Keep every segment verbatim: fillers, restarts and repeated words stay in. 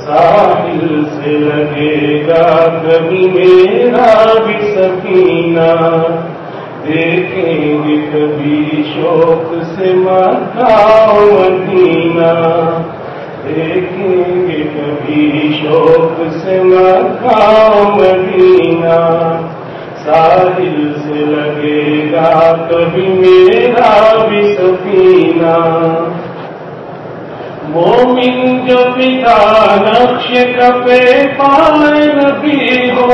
ساحل سے لگے گا کبھی میرا بھی سفینہ، دیکھیں گے کبھی شوق سے مکہ و مدینہ، دیکھیں گے کبھی شوق سے مکہ و مدینہ، ساحل سے لگے گا کبھی میرا بھی سفینہ۔ مومن جو پتا نقش کپے پائے نبی ہو،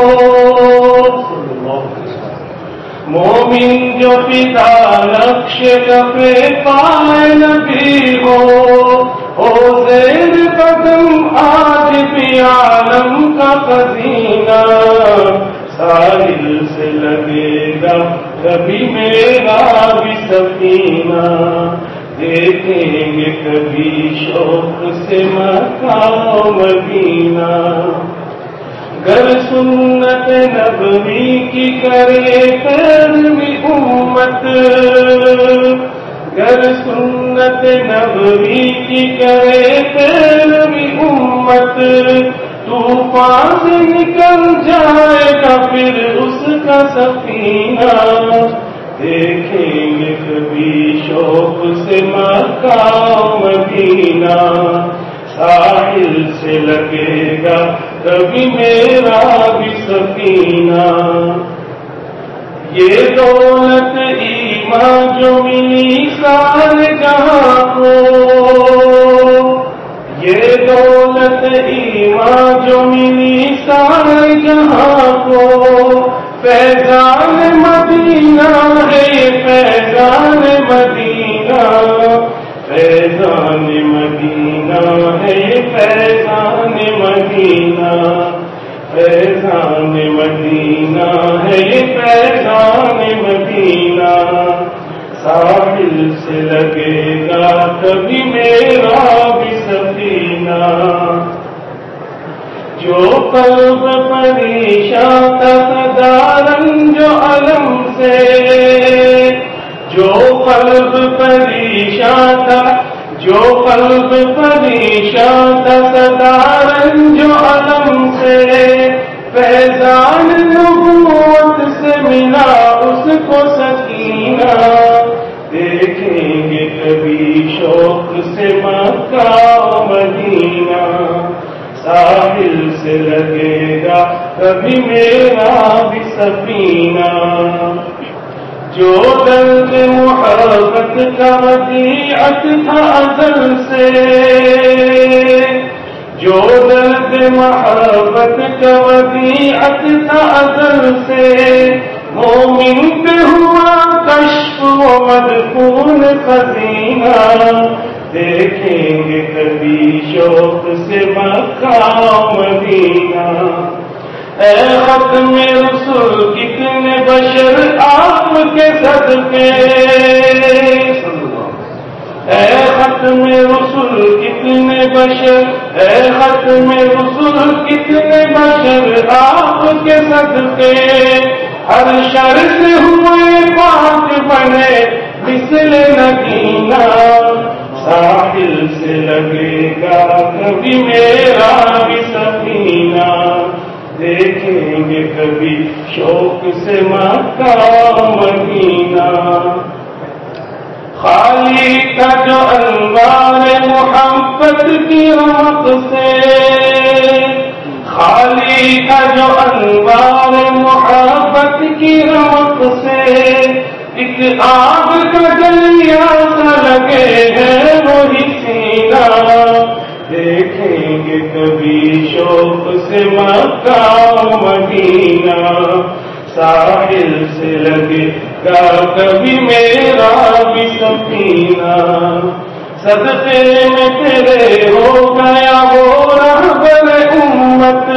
مومن جو پتا نقش کپے پائے نبی ہو، او زیر قدم آج بھی عالم کا خزینہ، ساحل سے لگے گا کبھی میرا بھی سفینہ، دیکھیں گے کبھی شوق سے مکہ و مدینہ۔ گر سنت نبوی کی کرے پیروی امت، گر سنت نبوی کی کرے پیروی امت، طوفان سے نکل جائے گا پھر اس کا سفینہ، دیکھیں گے کبھی شوق سے مکہ و مدینہ، ساحل سے لگے گا کبھی میرا بھی سفینہ۔ یہ دولت ایمان جو ملی سارے جہاں کو، یہ دولت ایمان جو ملی سارے جہاں کو، فیضان مدینہ ہے یہ فیضان مدینہ، فیضان مدینہ ہے یہ فیضان مدینہ، فیضان مدینہ ہے یہ فیضان مدینہ، ساحل سے لگے گا کبھی میرا بھی سفینہ۔ جو قلب پریشان تھا سدا رنج و علم سے، جو قلب پریشان تھا، جو قلب پریشان تھا سدا رنج و علم سے، فیضان نبوت سے ملا اس کو سکینہ، دیکھیں گے کبھی شوق سے مکہ و مدینہ، ساحل سے لگے گا کبھی میرا بھی سفینہ۔ جو درد محبت کا ودیعت تھا ازل سے، جو درد محبت کا ودیعت تھا ازل سے، مومن پہ ہوا کشف و مدفون خزینہ، دیکھیں گے کبھی شوق سے مکہ و مدینہ۔ اے ختم رسول کتنے بشر آپ کے صدقے، اے ختم رسول کتنے بشر، اے ختم رسول کتنے بشر آپ کے صدقے، ہر شر سے ہوئے پاک بنے مثل نگینہ، ساحل سے لگے گا کبھی میرا بھی سفینہ، دیکھیں گے کبھی شوق سے مکہ و مدینہ۔ خالی کا جو انوار محبت کی رمق سے، خالی کا جو انوار محبت کی رمق سے، ایک آگ کا جلیا سا لگے ہے وہی سینہ، دیکھیں گے کبھی شوق سے مکہ و مدینہ، ساحل سے لگے گا کبھی میرا بھی سفینہ، صدقے میں تیرے ہو گیا وہ رہبر امت،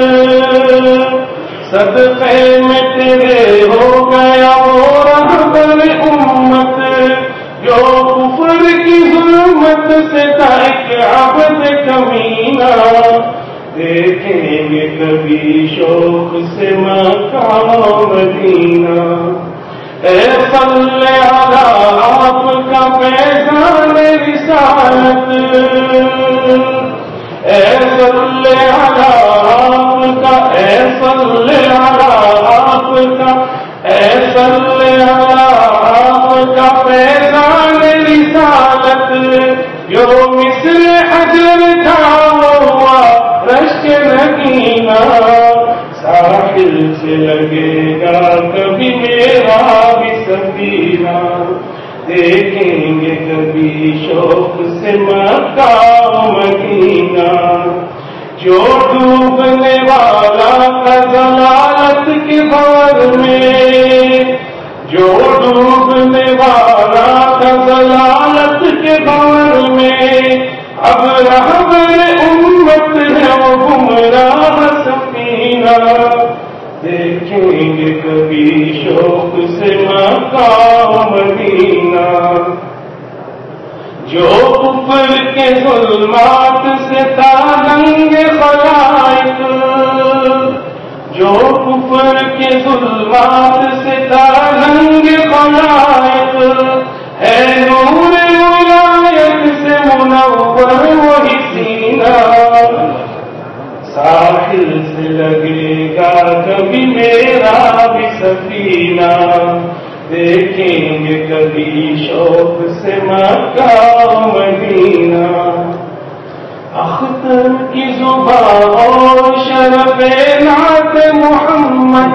صدقے میں تیرے ہو گیا وہ رہبر امت، جو کفر کی ظلمت سے تھا ایک عبد کمینہ، دیکھیں گے کبھی شوق سے مکہ و مدینہ۔ اے صلی علی آپ کا پیغام رسالت، اے صلی علی آپ کا، اے صلی علی آپ کا، اے صلی علی آپ کا فیضان رسالت، جو مثل حجر تھا وہ رشک نگینا، ساحل سے لگے گا کبھی میرا بھی سفینہ، دیکھیں گے کبھی شوق سے مکہ مدینہ، جو ڈوبنے والا تھا ضلالت کے بار میں، جو ڈوبنے والا تھا ضلالت کے بار میں، اب رہبر امت ہے وہ گمراہ سفینہ، دیکھیں گے کبھی شوق سے مکہ مدینہ، جو کفر کے ظلمات سے تانگ خلائق، جو کفر کے ظلمات سے تانگ خلائق، ہے نور ولایت سے منور وہی سینہ، ساحل سے لگے گا کبھی میرا بھی سفینہ، دیکھیں گے کبھی شوق سے مکہ مدینہ، اختر کی زبان اور شرف نعت محمد،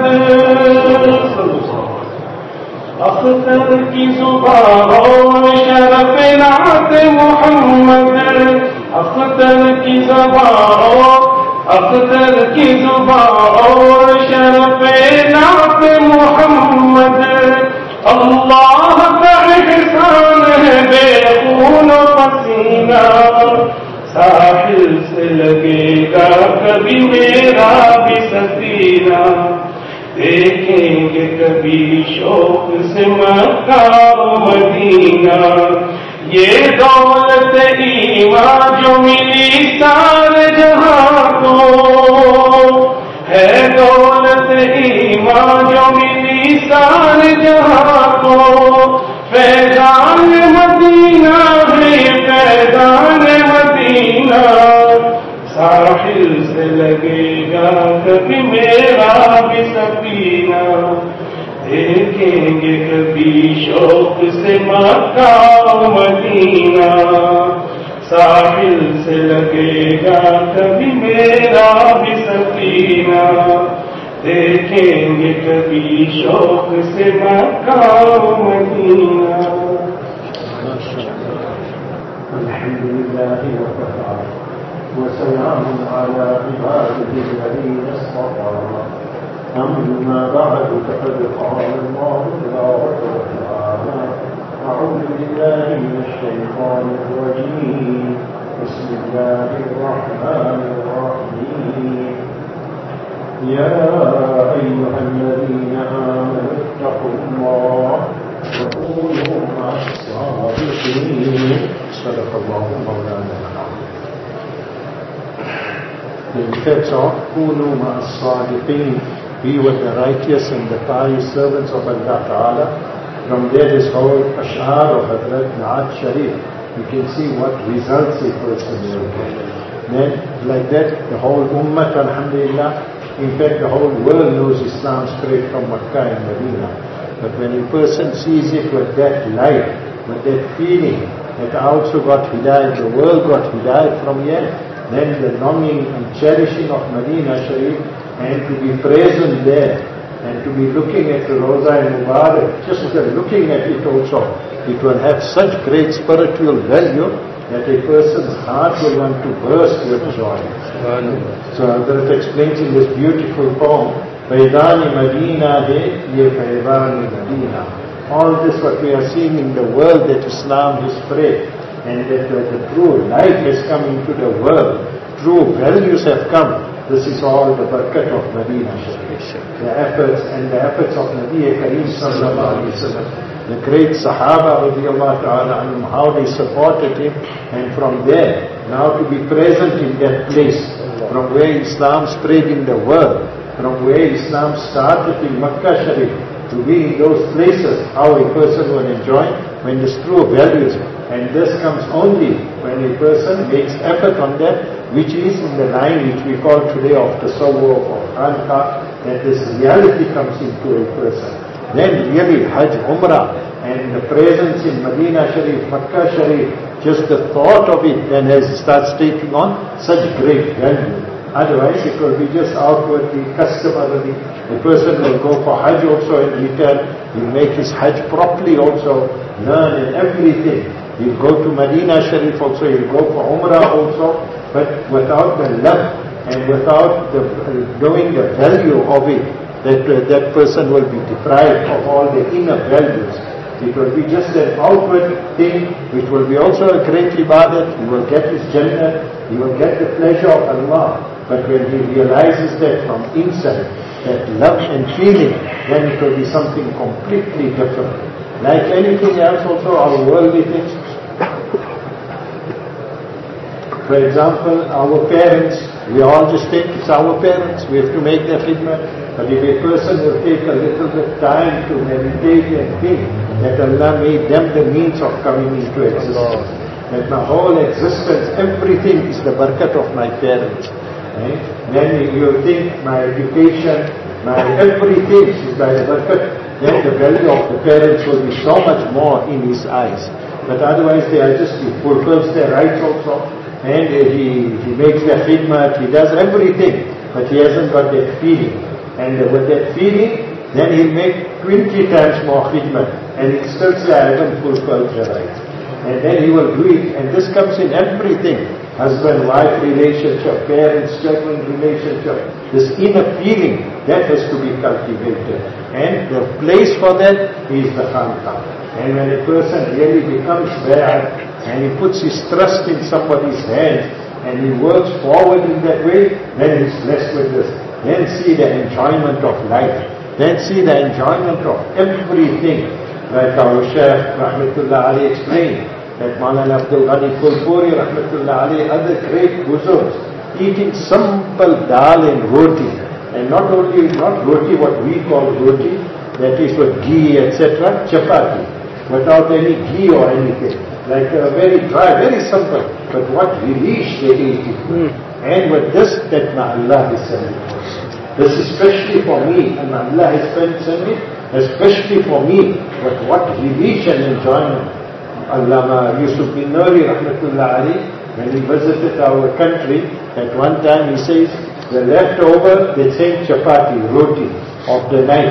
اختر کی زبان اور شرف نعت محمد، اختر کی زبان اور اختر کی زبان اور شرف نعت محمد، اللہ کا احسان ہے بے خون و پسینہ، ساحل سے لگے گا کبھی میرا بھی سفینہ، دیکھیں گے کبھی شوق سے مکہ مدینہ، یہ دولت ایمان جو ملی سارے جہاں کو، ہے دولت ایمان جو ملی سارے جہاں کو، فیضان مدینہ ہے فیضان مدینہ، ساحل سے لگے گا کبھی میرا بھی سفینہ، دیکھیں گے کبھی شوق سے مکہ مدینہ، ساحل سے لگے گا کبھی میرا بھی سفینہ، دیکھیں گے کبھی شوق سے مکہ مدینہ۔ الحمد للہ وکفى وسلام على عباده الذين اصطفى، أما بعد فقد قال الله تبارك وتعالى: أعوذ بالله من الشيطان الرجيم، بسم الله الرحمن الرحيم، يا أيها الذين آمنوا اتقوا الله وكونوا مع الصادقين، صدق الله مولانا العظيم. The effects of كونوا مع الصادقين, be with the righteous and the pious servants of Allah Ta'ala. From there this whole ash'ar of Hazrat Na'at Sharif, you can see what results a person will get. Then like that the whole ummah, alhamdulillah, in fact the whole world knows Islam straight from Makkah and Medina. But when a person sees it with that light, with that feeling that I also got hidayat, the world got hidayat from here, then the longing and cherishing of Medina Sharif, and to be present there, and to be looking at the Roza and Mubarak, just looking at it also, it will have such great spiritual value that a person's heart will want to burst with joy. So Hazrat explains in this beautiful poem, Faidani Madina hai, ye Faidani Madina. All this what we are seeing in the world, that Islam has spread, and that the, the true light has come into the world, true values have come. This is all the barakat of Medina Sharif. The efforts and the efforts of Nabi Kareem sallallahu alayhi wa sallam, the great Sahaba radiallahu ta'ala anhum, how they supported him, and from there, now to be present in that place, from where Islam spread in the world, from where Islam started in Makkah Sharif, to be in those places, how a person will enjoy when there's true values. And this comes only when a person makes effort on that, which is in the line which we call today of tasawwuf or khanqah, that this reality comes into a person. Then really Hajj, Umrah, and the presence in Medina Sharif, Makkah Sharif, just the thought of it then has starts taking on such great value. Otherwise it will be just outwardly, customarily. The person will go for Hajj also and return. He'll make his Hajj properly also, learn and everything. He'll go to Medina Sharif also, he'll go for Umrah also, but without the love and without the, uh, knowing the value of it, that uh, that person will be deprived of all the inner values. It will be just an outward thing, which will be also a great ibadat. He will get his Jannah, he will get the pleasure of Allah. But when he realizes that from inside, that love and feeling, then it will be something completely different. Like anything else also, our worldly things. For example, our parents, we all just think it's our parents, we have to make their khidmah. But if a person will take a little bit time to meditate and think that Allah made them the means of coming into existence, that my whole existence, everything is the barakat of my parents. Right? Then you think my education, my everything is by the barakat, then the value of the parents will be so much more in his eyes. But otherwise they are just, he fulfills their rights also, and he, he makes their khidmat, he does everything, but he hasn't got that feeling. And with that feeling, then he'll make twenty times more khidmat, and he'll still say, I haven't fulfilled the rights. And then he will do it, and this comes in everything. Husband-wife relationship, parents-children relationship. This inner feeling, that has to be cultivated. And the place for that is the khanqah. And when a person really becomes there, and he puts his trust in somebody's hands, and he works forward in that way, then he's blessed with this. Then see the enjoyment of life. Then see the enjoyment of everything. Like our Shaykh Rahmatullah Ali explained, that Maulana Abdul Ghani Phulpuri Rahmatullah Ali, other great buzurgs, eating simple dal and roti. And not only, not roti, what we call roti, that is with ghee, et cetera, chapati, without any ghee or anything. Like uh, very dry, very simple. But what relish they eat it. Mm. And with this, that Allah is sending us. This especially for me, and Allah has sent it, especially for me. But what relish and enjoyment. Allama Yusuf bin Nuri Rahmatullah Ali, when he visited our country, at one time he says, the leftover, they say chapati, roti of the night,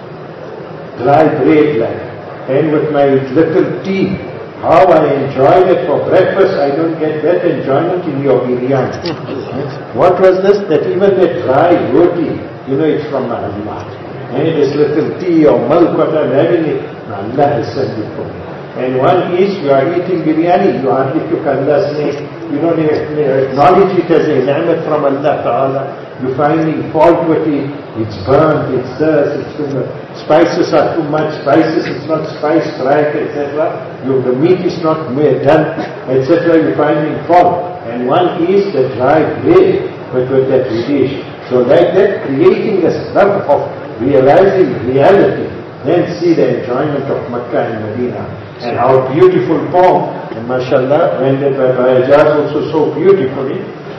dry bread like, and with my little tea, how I enjoyed it for breakfast. I don't get that enjoyment in your biryani. What was this? That even the dry roti, you know, it's from Allah. And this little tea or milk, what I'm having it, Allah has sent it for me. And one is, you are eating biryani, you hardly took Allah's name. You don't even acknowledge it as a ni'mat from Allah Ta'ala. You're finding fault with it. It's burnt, it's this, it's too much. Spices are too much, spices, it's not spiced right, et cetera. The meat is not done, et cetera. You're finding fault. And one is the dry bread, but with that dish. So like that, creating a love of realizing reality, then see the enjoyment of Makkah and Medina. And how beautiful poem, and mashallah, rendered by Bayajaz also so beautifully.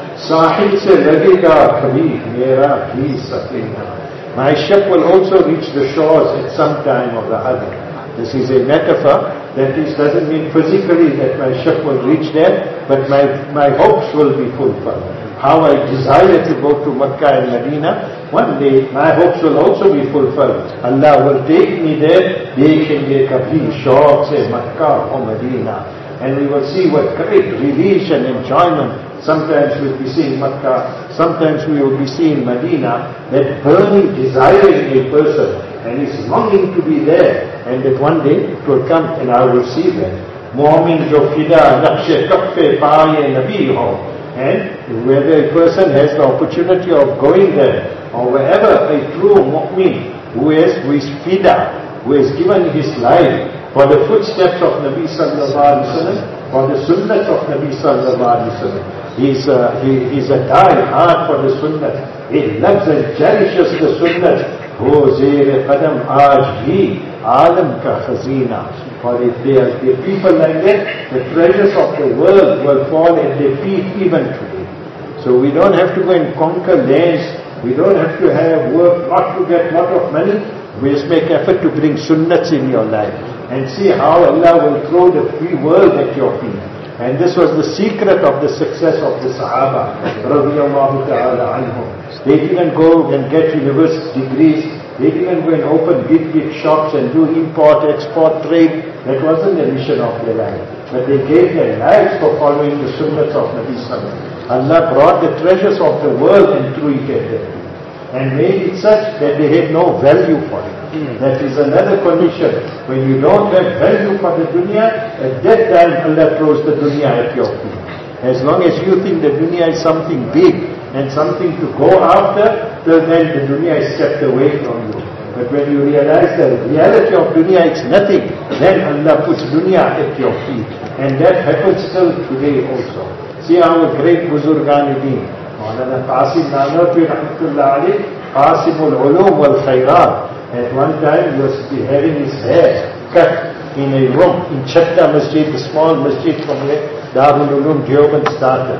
Sahil se lagega kabhi mera bhi safina. My ship will also reach the shores at some time or the other. This is a metaphor. That is, doesn't mean physically that my ship will reach there, but my, my hopes will be fulfilled. How I desire to go to Makkah and Medina, one day my hopes will also be fulfilled. Allah will take me there, dekhenge kabhi shauq se Makkah or Medina. And we will see what great relief and enjoyment. Sometimes we will be seeing Makkah, sometimes we will be seeing Medina, that burning desire in a person, and he's longing to be there, and that one day it will come and I will see that. Mu'min jo fida naqsh kaffe paaye nabi ho. And whether a person has the opportunity of going there, or wherever a true mu'min who is, who is fida, who has given his life for the footsteps of Nabi sallallahu alaihi wasallam, for the sunnah of Nabi sallallahu alaihi wasallam. He's a, he, he's a die hard for the sunnah. He loves and cherishes the sunnah. Ho zere qadam aaj bhi alam ka khazina. For if there are people like that, the treasures of the world will fall at their feet even today. So we don't have to go and conquer lands. We don't have to have work, not to get lot of money. We just make effort to bring sunnats in your life. And see how Allah will throw the free world at your feet. And this was the secret of the success of the Sahaba, radiyallahu ta'ala anhum. They didn't go and get university degrees. They didn't go and open big, big shops and do import, export, trade. That wasn't the mission of their life. But they gave their lives for following the sunnahs of Nabi Sallallahu Alaihi Wasallam. Allah brought the treasures of the world and threw it at them. And made it such that they had no value for it. Mm. That is another condition. When you don't have value for the dunya, at that time Allah throws the dunya at your feet. As long as you think the dunya is something big and something to go after, till then the dunya is kept away from you. But when you realize the reality of dunya is nothing, then Allah puts dunya at your feet. And that happens still today also. See our great Buzurgan-e-Deen, Maulana Qasim Nanotwi Rahmatullah Ali, Qasim ul-Ulum wal-Khairat. At one time he was having his hair cut in a room in Chatta Masjid, the small masjid from where Darul Ulum Deoband started.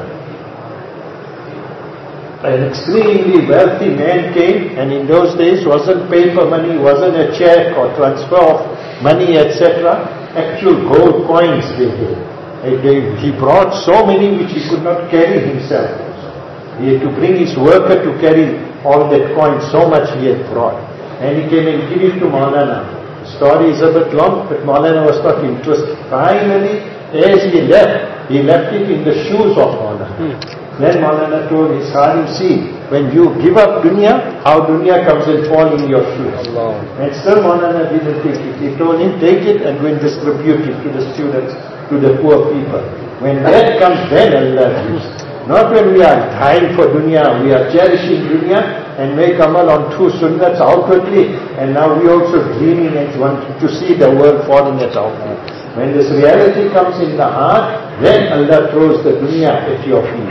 An extremely wealthy man came, and in those days wasn't paper money, wasn't a check or transfer of money, et cetera. Actual gold coins they gave. He brought so many which he could not carry himself. He had to bring his worker to carry all that coin, so much he had brought. And he came and gave it to Maulana. The story is a bit long, but Maulana was not interested. Finally, as he left, he left it in the shoes of Maulana. Hmm. Then Maulana told his Khadim, see, when you give up dunya, how dunya comes and falls in your shoes. Allah. And still Maulana didn't take it. He told him, take it and go and distribute it to the students, to the poor people. When that comes, then Allah gives. Not when we are dying for dunya, we are cherishing dunya and make amal on two sunnats outwardly, and now we also dreaming and wanting to see the world falling at our feet. When this reality comes in the heart, then Allah throws the dunya at your feet.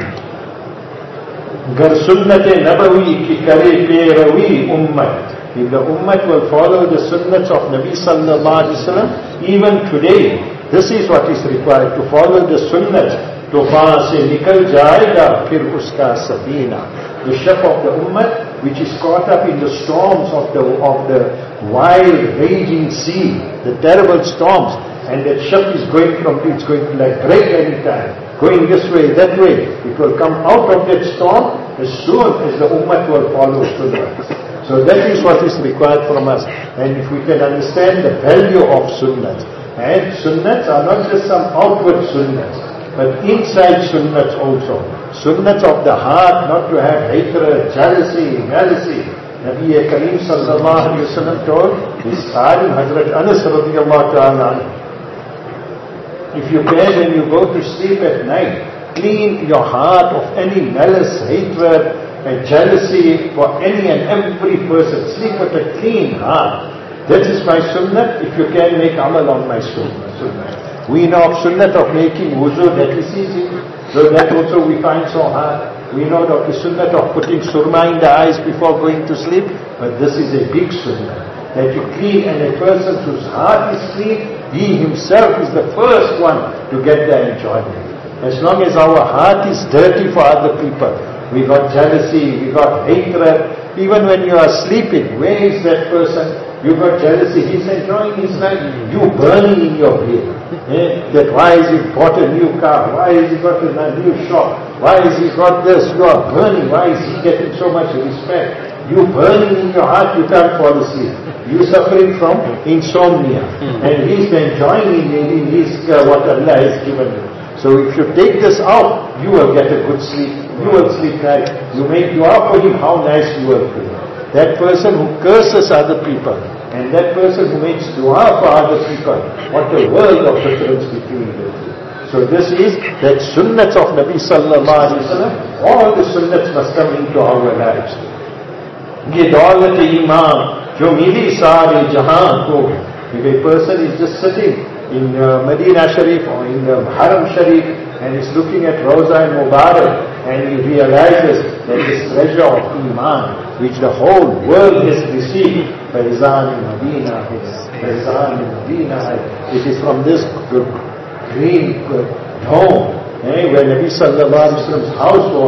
Gar sunnat-e nabawi ki kare perawi ummat. If the ummat will follow the sunnats of Nabi Sallallahu Alaihi Wasallam, even today, this is what is required, to follow the sunnats. Tufan se nikal jayega fir uska safina. The ship of the ummah, which is caught up in the storms of the of the wild raging sea, the terrible storms, and that ship is going from it's going to like break any time, going this way, that way. It will come out of that storm as soon as the ummah will follow sunnah. So that is what is required from us. And if we can understand the value of sunnahs, and sunnahs are not just some outward sunnahs, but inside sunnahs also. Sunnahs of the heart, not to have hatred, jealousy, malice. Nabi Kareem Sallallahu Alaihi Wasallam told his Khadim Hazrat Anas radiyallahu ta'ala, if you can, when you go to sleep at night, clean your heart of any malice, hatred and jealousy for any and every person. Sleep with a clean heart. That is my sunnah. If you can, make amal on my sunnah. sunnah. We know of sunnat of making wuzu, that is easy. So that also we find so hard. We know of the sunnat of putting surma in the eyes before going to sleep. But this is a big sunnah. That you clean, and a person whose heart is clean, he himself is the first one to get the enjoyment. As long as our heart is dirty for other people, we got jealousy, we got hatred. Even when you are sleeping, where is that person? You got jealousy, he's enjoying his life. You burning in your brain. Eh? That why has he bought a new car? Why has he got a new shop? Why has he got this? You are burning. Why is he getting so much respect? You burning in your heart, you can't fall asleep. You suffering from insomnia. And he's enjoying in his, uh, what Allah has given you. So if you take this out, you will get a good sleep. You will sleep nice. You make dua for him, how nice you will feel. That person who curses other people, and that person who makes dua for other people, what a world of difference between the two. So this is that sunnats of Nabi Sallallahu Alaihi Wasallam. All the sunnats must come into our lives. Ye daulat iman, jo mili saare jahan ko. If a person is just sitting in uh, Medina Sharif or in the Haram Sharif and is looking at Rawza and Mubarak, and he realizes that this treasure of iman, which the whole world has received, Faizan in Medina, Faizan in Medina, it is from this green dome, eh, where Nabi Sallallahu Alaihi Wasallam's house was.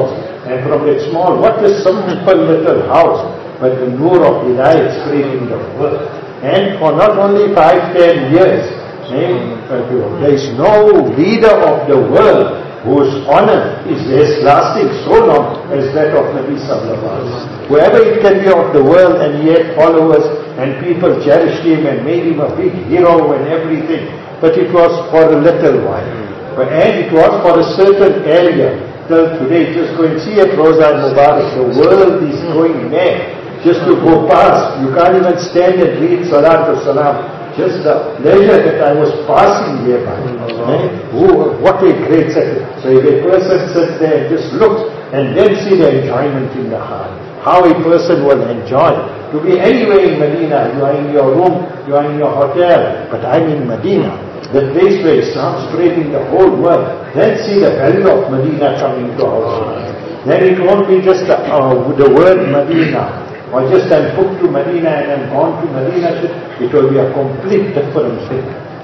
And from that small, what is simple little house, but the Nur of Hidayat spreading the world. And for not only five, ten years, eh, there is no leader of the world whose honor is lasting so long as that of Nabi Sallallahu Alaihi Wasallam. Whoever it can be of the world, and he had followers and people cherished him and made him a big hero and everything, but it was for a little while. But, and it was for a certain area. Till today, just go and see at Roza Mubarak, the world is going mad. Just to go past, you can't even stand and read Salat or Salam. Just the pleasure that I was passing hereby. Eh? Oh, what a great second. So if a person sits there and just looks and then see the enjoyment in the heart, how a person will enjoy. To be anywhere in Medina, you are in your room, you are in your hotel, but I'm in Medina, the place where Islam spreading the whole world. Then see the value of Medina coming to our lives. Then it won't be just the, uh, the word Medina, or just I'm put to Medina and I'm gone to Medina. It will be a complete different thing.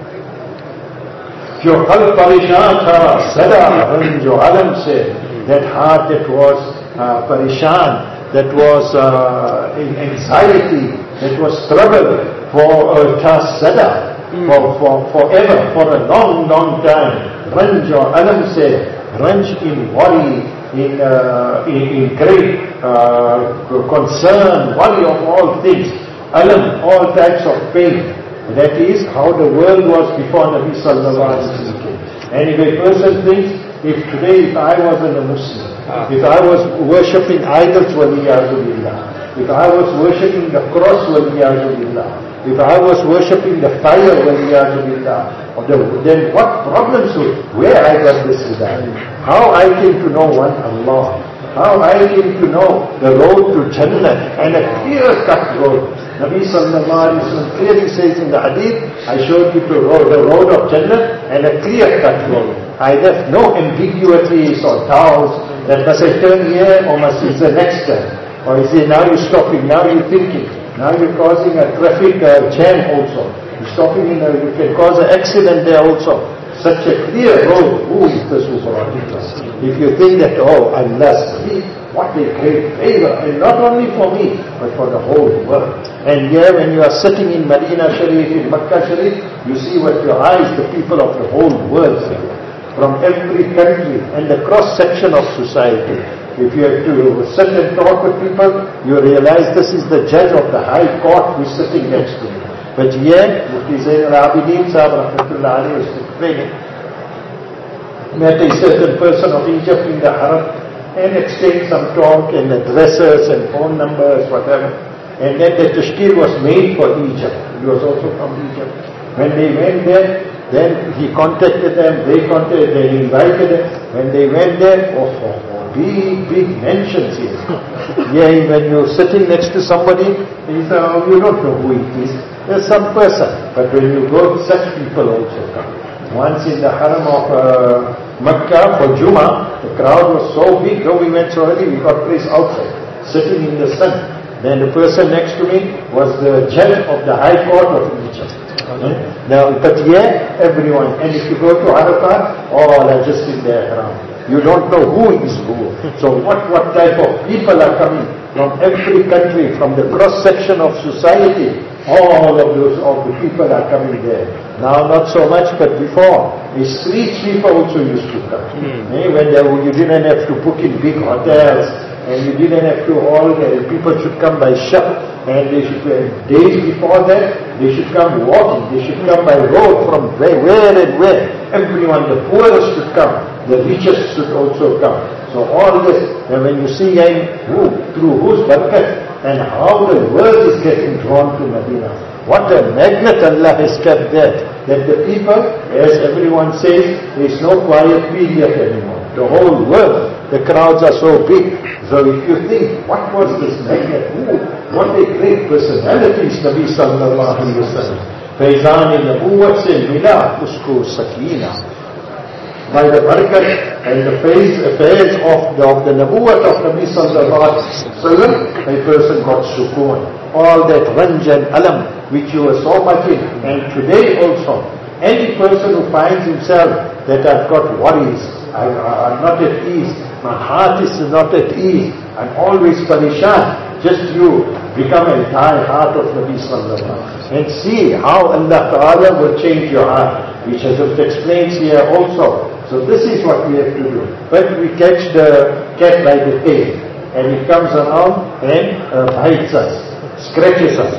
Jo qalb parishan tha, sada ranjo alam se, that heart that was uh, parishan, that was uh, in anxiety, that was trouble for uh, tha sada, for, for forever, for a long, long time. Ranjo alam se, ranj in worry, in, uh, in, in great uh, concern, worry of all things, alam, all types of pain. That is how the world was before Nabi Sallallahu Alaihi Wasallam. And if a person thinks, if today if I wasn't a Muslim, if I was worshipping idols, waliyadu billah, if I was worshipping the cross, waliyadu billah, if I was worshipping the fire, waliyadu billah, then what problems would, where I got this hidayah? How I came to know one Allah, how I came to know the road to Jannah, and a clear-cut road. Nabi Sallallahu Alaihi Wasallam clearly says in the hadith, I showed you the road, the road of Jannah and a clear-cut road. I left no ambiguities or doubts that must I turn here or must is the next turn. Or is it now you're stopping, now you're thinking, now you're causing a traffic uh, jam also. You're stopping in a, you can cause an accident there also. Such a clear road, who is this who brought it us? If you think that, oh, I'm lost, what a great favor, and not only for me, but for the whole world. And here when you are sitting in Medina Sharif, in Makkah Sharif, you see with your eyes the people of the whole world, from every country and the cross-section of society. If you have to sit and talk with people, you realize this is the judge of the high court who is sitting next to you. But here, Mufti Zain al-Abidin Sahib Rahmatullah Alayhi was explaining, met a certain person of Egypt in the Haram and exchanged some talk and addresses and phone numbers, whatever. And then the tashkil was made for Egypt. He was also from Egypt. When they went there, then he contacted them, they contacted, they invited them. When they went there, oh, oh, oh big, big mansions here. Yeah, when you're sitting next to somebody, he said, oh, you don't know who it is. There's some person. But when you go, such people also come. Once in the Haram of uh, Makkah for Jummah, the crowd was so big, though we went so early, we got place outside, sitting in the sun. Then the person next to me was the judge of the High Court of Egypt. Okay. Now, but yeah, everyone, and if you go to Arafat, all are just in their ground. You don't know who is who. So what, what type of people are coming from every country, from the cross-section of society, all of those of the people are coming there. Now not so much, but before, the street sweeper also used to come. Mm. Eh, when there, you didn't have to book in big hotels, and you didn't have to all, the people should come by ship, and they should, uh, days before that, they should come walking, they should come by road from where, where and where. Everyone, the poorest should come, the richest should also come. So all this, and when you see who, through whose barakat, and how the world is getting drawn to Medina. What a magnet Allah has kept there, that the people, as everyone says, there is no quiet period anymore. The whole world, the crowds are so big. So if you think, what was this magnet? Ooh, what a great personalities Nabi Sallallahu Alaihi Wasallam. Faizan-e Nabuwat se mila usko sakina. By the barakat and the affairs of the, of the Nabuwat of Nabi Sallallahu Alaihi Wasallam, a person got sukoon. All that ranj and alam which you were so much in, and today also, any person who finds himself that I've got worries, I, I'm not at ease. My heart is not at ease. I'm always parishan. Just you become a entire heart of Nabi Sallallahu Alaihi Wasallam and see how Allah Ta'ala will change your heart, which as it explains here also. So this is what we have to do. But we catch the cat by the tail and it comes around and uh, bites us, scratches us.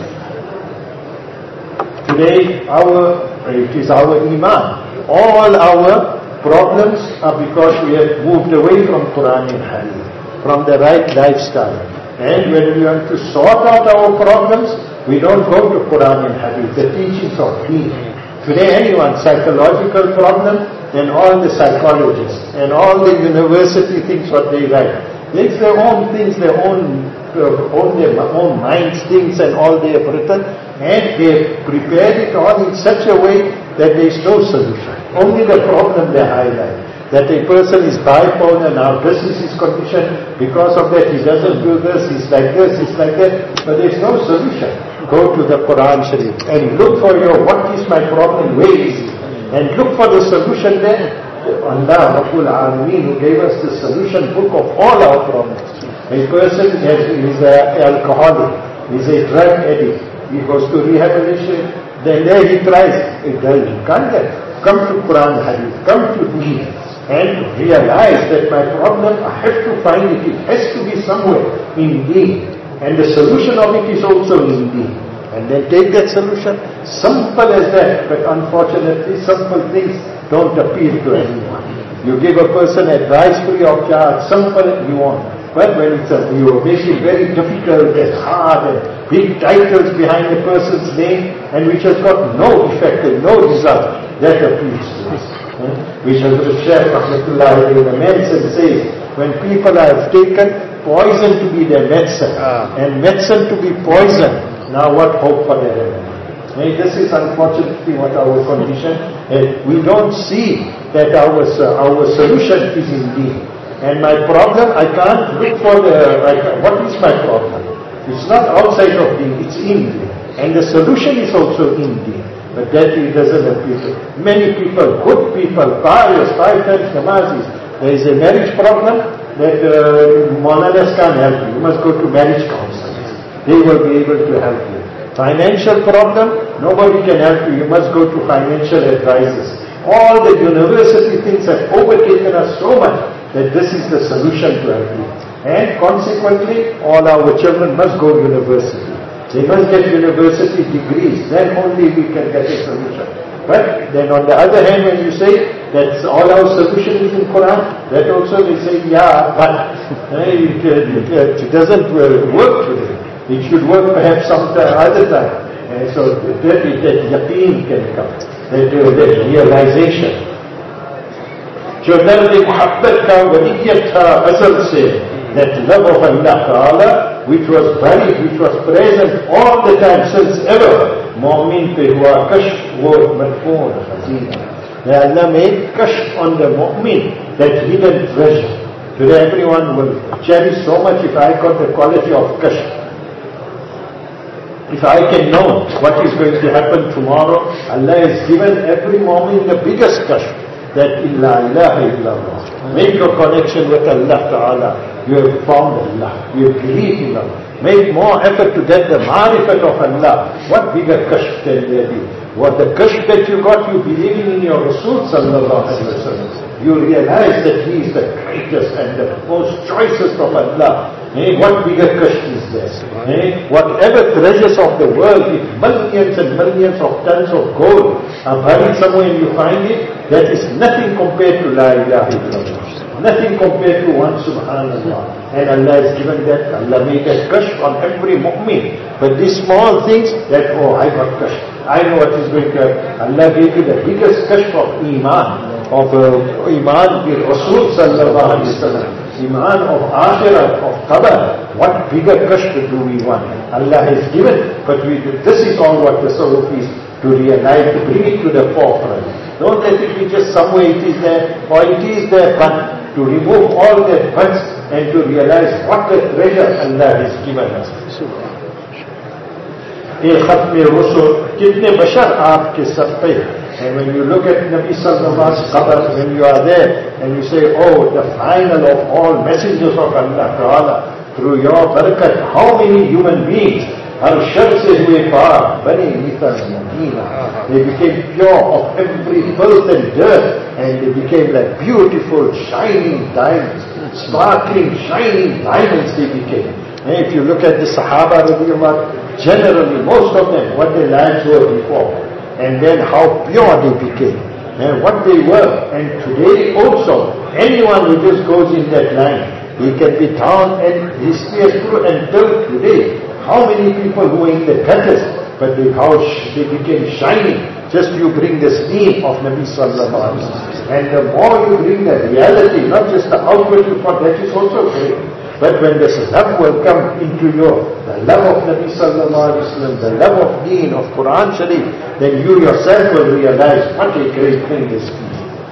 Today our, it is our iman. All our problems are because we have moved away from Quran and Hadith, from the right lifestyle. And when we want to sort out our problems, we don't go to Quran and Hadith, the teachings of Deen. Today anyone, psychological problem, then all the psychologists and all the university things what they write. It's their own things, their own, uh, own their own minds things and all they have written, and they prepared it all in such a way that there is no solution. Only the problem they highlight. That a person is bipolar now, this is his condition, because of that he doesn't do this, he's like this, he's like that, but there's no solution. Go to the Quran Sharif and look for your, what is my problem, where is it? And look for the solution there. Allah Rabbul Alameen who gave us the solution book of all our problems. A person has, is an alcoholic, is a drug addict, he goes to rehabilitation, then there he tries, he can't get. Come to Quran Hadith, come to Deen, and realize that my problem, I have to find it, it has to be somewhere in Deen. And the solution of it is also in Deen. And then take that solution, simple as that, but unfortunately simple things don't appeal to anyone. You give a person advice free of charge, simple you want. But when it's a, you make it very difficult and hard and big titles behind the person's name and which has got no effect and no result, that appeals to us. Hmm? Which has the Shaykh Rahmatullah in the medicine says, when people have taken poison to be their medicine ah. and medicine to be poison, now what hope for their remedy? Hey, this is unfortunately what our condition is. We don't see that our, our solution is in Deen. And my problem, I can't look for the, like, what is my problem? It's not outside of Deen, it's in Deen. And the solution is also in Deen. But that it doesn't appear to many people, good people, pious, five times namazis. There is a marriage problem that uh, Maulanas can't help you. You must go to marriage counselors. They will be able to help you. Financial problem, nobody can help you. You must go to financial advisors. All the university things have overtaken us so much that this is the solution to everything. And consequently, all our children must go to university. They must get university degrees, then only we can get a solution. But then on the other hand, when you say that all our solution is in Quran, that also they say, yeah, but it, it, it doesn't work today. It should work perhaps some other time. And so that, that yaqeen can come, that, that realization. जो दर्द मुहब्बत का वलीयत था असल से, that love of Allah Ta'ala which was valid, which was present all the time since ever, mu'min pe hua kashf wo madfoon khazina. That Allah made kashf on the mu'min, that hidden treasure. Today everyone will cherish so much if I got the quality of kashf. If I can know what is going to happen tomorrow, Allah has given every mu'min the biggest kashf. That illa ilaha illallah. Make your connection with Allah Ta'ala. You have found Allah. You have believed in Allah. Make more effort to get the ma'rifat of Allah. What bigger kashf can there be? What the kashf that you got, you believing in your Rasul Sallallahu Alaihi Wasallam. You realize that He is the greatest and the most choicest of Allah. Eh, what bigger kashf is there? Eh, whatever treasures of the world, if millions and millions of tons of gold are buried somewhere and you find it, that is nothing compared to La ilaha illallah. Nothing compared to one subhanallah. And Allah has given that, Allah made that kashf on every mu'min. But these small things, that, oh, I got kashf. I know what is going to happen. Allah gave you the biggest kashf of iman, of uh, iman with Rasul Sallallahu Alaihi Wasallam. Iman of Akhirah, of Qabr. What bigger kashf do we want? Allah has given, but we, this is all what the Tasawwuf is, to realize, to bring it to the forefront. Don't let it be just somewhere it is there, or it is there, but to remove all that buts and to realize what the treasure Allah has given us. ये खत्म रुसूल कितने बशर आपके sir पे And when you look at Nabi Sallallahu Alaihi Wasallam, when you are there and you say, oh, the final of all messengers of Allah Ta'ala, through your barakat, how many human beings, Arshad se hue par, bani mitan Madina, they became pure of every filth and dirt, and they became like beautiful, shining diamonds, sparkling, shining diamonds they became. And if you look at the Sahaba, generally, most of them, what their lives were before, and then how pure they became, and what they were. And today also, anyone who just goes in that line, he can be down, and history has proved until today, how many people who were in the gutters, but they, how they became shining, just you bring the deen of Nabi Sallallahu Alaihi Wasallam. And the more you bring the reality, not just the outward report, that is also great. But when this love will come into you, the love of Nabi Sallallahu Alaihi Wasallam, the love of deen, of Quran Sharif, then you yourself will realize what a great thing this is.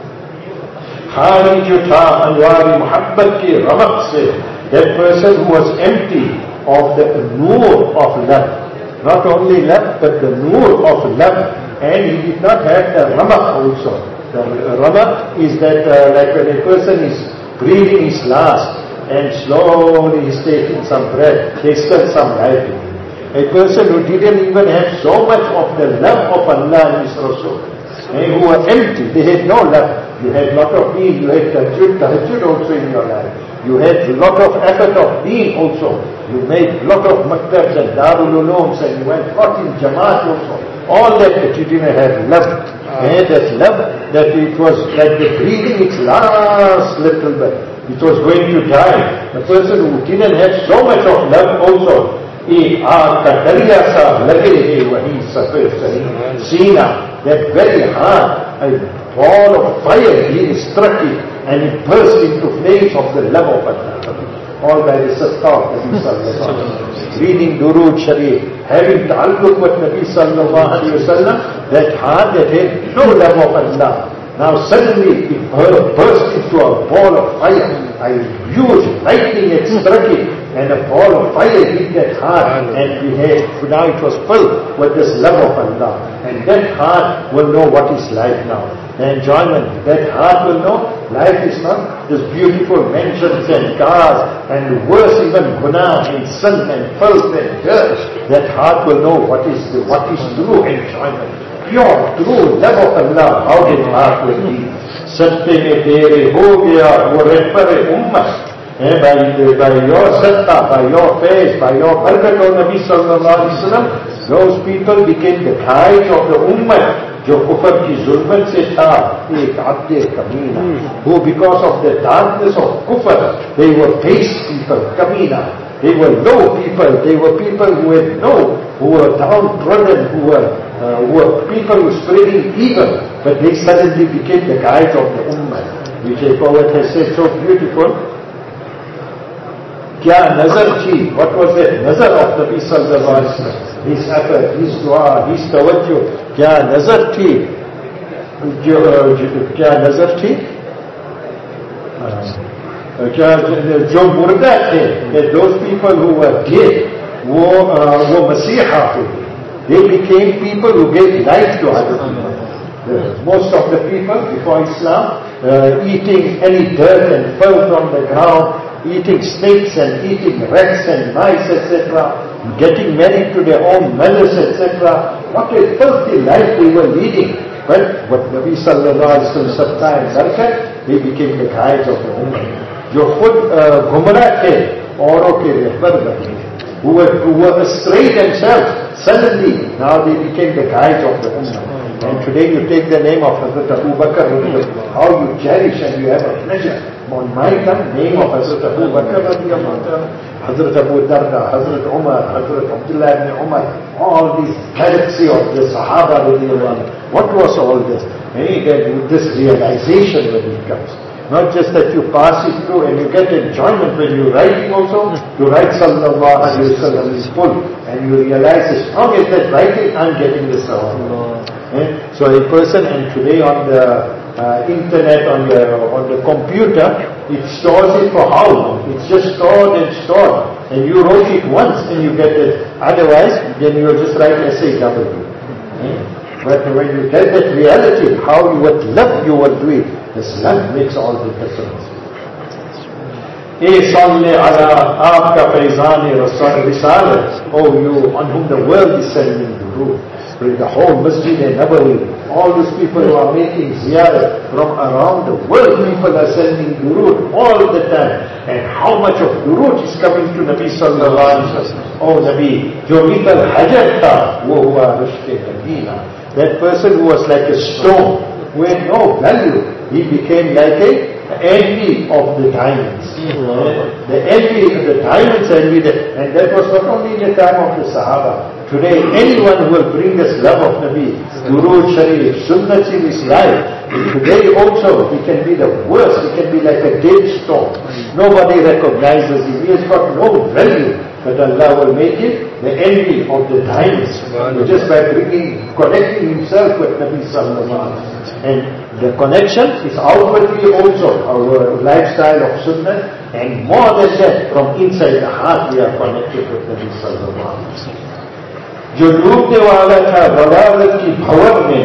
Khali jo tha anwari muhabbat ki ramak se, that person who was empty of the nur of love. Not only love, but the nur of love. And he did not have the ramak also. The ramak is that uh, like when a person is breathing his last, and slowly he's taking some breath, there's still some life in him. A person who didn't even have so much of the love of Allah and His Rasul, and who were empty, they had no love. You had lot of deen, you had tahajjud, tahajjud also in your life. You had a lot of effort of deen also. You made lot of maktabs and darul ulooms, and you went lot in jamaat also. All that, but you didn't have love. And that love, that it was like the breathing its last little bit. It was going to die. The person who didn't have so much of love also, एक आग का दरिया सा लगे है वही सफेद सही सीना, that very hard, a ball of fire, he struck it and it burst into flames of the love of Allah. All by the sadaqah of Nabi Sallallahu Alaihi Wasallam. Reading Durood Sharif, having ta'alluq with Nabi Sallallahu Alaihi Wasallam, that heart that had no love of Allah. Now suddenly it burst into a ball of fire. A huge lightning had struck it, and a ball of fire hit that heart, and we had, now it was filled with this love of Allah. And that heart will know what is life now. The enjoyment, that heart will know life is not this beautiful mansions and cars, and worse even guna and sin and filth and dirt. That heart will know what is the, what is true enjoyment. Pure, true love of Allah, how that heart will be. Satte mein tere ho gaya wo rehbar-e ummat. By, by your sadaqah, by your faith, by your barakat of Nabi Sallallahu Alaihi Wasallam, those people became the guides of the ummah. जो कुफर की जुल्मत से था एक abde कमीना, who because of the darkness of kufr, they were base people, kamina, they were low people, they were people who had no, who were downtrodden, who were, uh, who were people who were spreading evil, but they suddenly became the guides of the ummah, which a poet has said so beautiful. Kya nazar thi, what was that nazar of Nabi Sallallahu Alaihi Wasallam? His effort, his dua, his tawajjuh, kya nazar thi, kya nazar thi, jo murda the, that those people who were dead, wo, uh, wo masiha hu, they became people who gave life to other people. The, most of the people before Islam, uh, eating any dirt and filth from the ground, eating snakes and eating rats and mice, et cetera, getting married to their own mothers, et cetera. What a filthy life they were leading. But what Nabi Sallallahu Alaihi Wasallam sabta and barakat, they became the guides of the ummah. Jo khud gumrah the, auron ke rehbar bane, who were, who were astray themselves, suddenly now they became the guides of the ummah. And today you take the name of Hazrat Abu Bakr, how you cherish and you have a pleasure. On my tongue, name of Hazrat Abu Bakr, Hazrat Abu Darda, Hazrat Umar, Hazrat Abdullah ibn Umar, all these galaxy of the Sahaba, what was all this? Hey, that this realization when it comes. Not just that you pass it through and you get enjoyment when you're writing also, you write Sallallahu Alaihi Wasallam is full, and you realize as long as that writing, I'm getting the sawab. Eh? So a person, and today on the uh, internet, on the on the computer, it stores it for how long? It's just stored and stored, and you wrote it once and you get it. Otherwise, then you just write S A W. Eh? But when you get that reality, how you would love, you will do it. This love makes all the difference. Ey salli ala aapka faizan risalat, oh you on whom the world is sending durood. In the whole Masjid Nabawi, all these people who are making ziyarah from around the world, people are sending durood all the time. And how much of durood is coming to Nabi sallallahu alaihi wasallam? Oh Nabi, jo mital hajar tha, wo hua rishke Madina. That person who was like a stone, who had no value, he became like a envy of the diamonds. Mm-hmm. The envy of the diamonds envy, and that was not only in the time of the Sahaba. Today, anyone who will bring this love of Nabi, Durood Sharif, Sunnat in his life, today also he can be the worst, he can be like a dead stone. Nobody recognizes him, he has got no value. But Allah will make it the envy of the diamonds, just by bringing, connecting himself with Nabi sallallahu alaihi wasallam. And the connection is outwardly also our lifestyle of Sunnah, and more than that, from inside the heart we are connected with Nabi sallallahu alaihi wasallam. जो डूबने वाला था बगावत की भंवर में,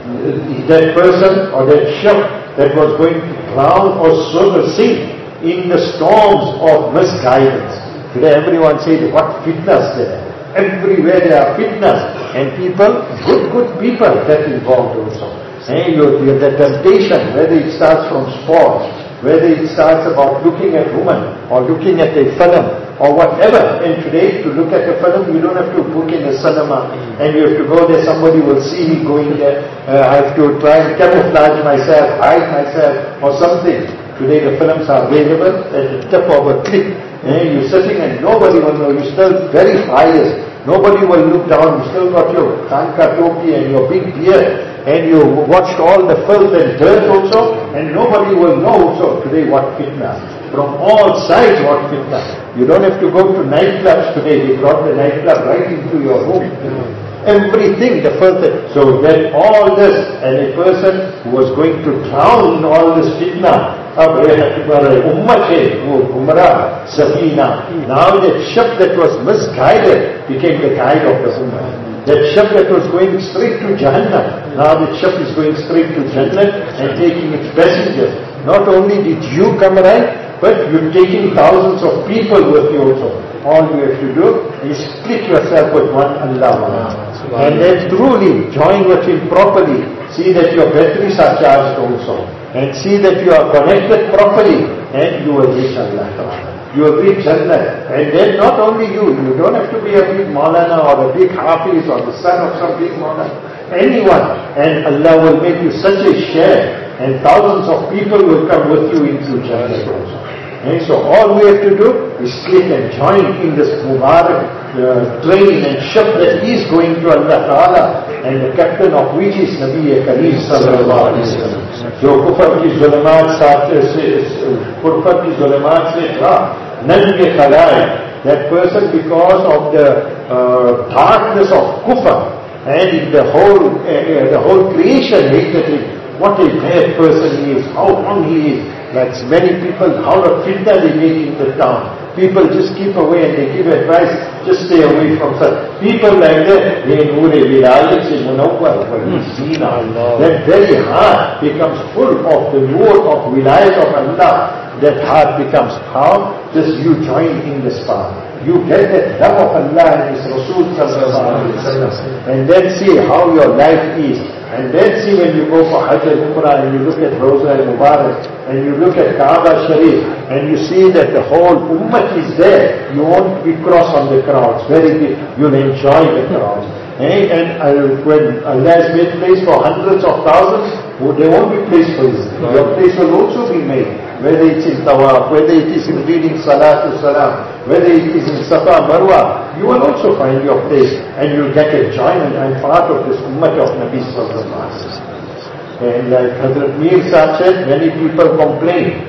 that person or that ship that was going to drown or sink in the storms of misguidance. Today everyone says, what fitness there? Everywhere there are fitness, and people, good, good people get involved also. And you, you, the temptation, whether it starts from sports, whether it starts about looking at women, or looking at a film, or whatever. And today, to look at a film, you don't have to book in a cinema, and you have to go there, somebody will see me going there, uh, I have to try and camouflage myself, hide myself, or something. Today the films are available at the tip of a click. And you're sitting and nobody will know, you're still very pious. Nobody will look down, you still got your khanka topi and your big beard, and you watched all the filth and dirt also, and nobody will know also today what fitna. From all sides what fitna. You don't have to go to nightclubs today, they brought the nightclub right into your home. Everything, the filth. So that all this, and a person who was going to drown in all this fitna, अब उम्मत है वो गुमराह Safina. Now that ship that was misguided became the guide of the ummah. That ship that was going straight to Jahannam, now that ship is going straight to Jannah and taking its passengers. Not only did you come right, but you're taking thousands of people with you also. All you have to do is split yourself with one Allah. And then truly join with Him properly. See that your batteries are charged also. And see that you are connected properly, and you will reach Allah. You will reach Jannah. And then not only you, you don't have to be a big Maulana or a big Hafiz or the son of some big Maulana. Anyone. And Allah will make you such a share, and thousands of people will come with you into Jannah also. And so all we have to do is click and join in this Mubarak uh, train and ship that is going to Allah Ta'ala, and the captain of which is Nabi Kareem Sallallahu Alaihi Wasallam. जो कुफर की जुल्मात से कुफर की जुल्मात से था नंगे खलाए, that person, because of the uh, darkness of kufr, and the whole uh, the whole creation hated him. What a bad person he is, how wrong he is. Like many people, how much fitna they make in the town. People just keep away and they give advice, just stay away from such. People like that, they know they wilayat se munawwar wal zina. That very heart becomes full of the nur of wilayat of Allah. That heart becomes how? Just you join in this path. You get that love of Allah and His Rasul sallallahu alaihi wasallam, and then see how your life is. And then see when you go for Hajj and Umrah and you look at Rawza al-Mubarak and you look at Kaaba Sharif and you see that the whole ummah is there, you won't be cross on the crowds. Very big. You'll enjoy the crowds. And, and uh, when Allah has made place for hundreds of thousands, there won't be place for you. Your place will also be made. Whether it's in Tawaf, whether it is in reading Salatul Salam, whether it is in Safa Marwa, you will also find your place and you'll get enjoyment and part of this ummah of Nabi Sallallahu Alaihi Wasallam. And like Hazrat Mir Sahib said, many people complain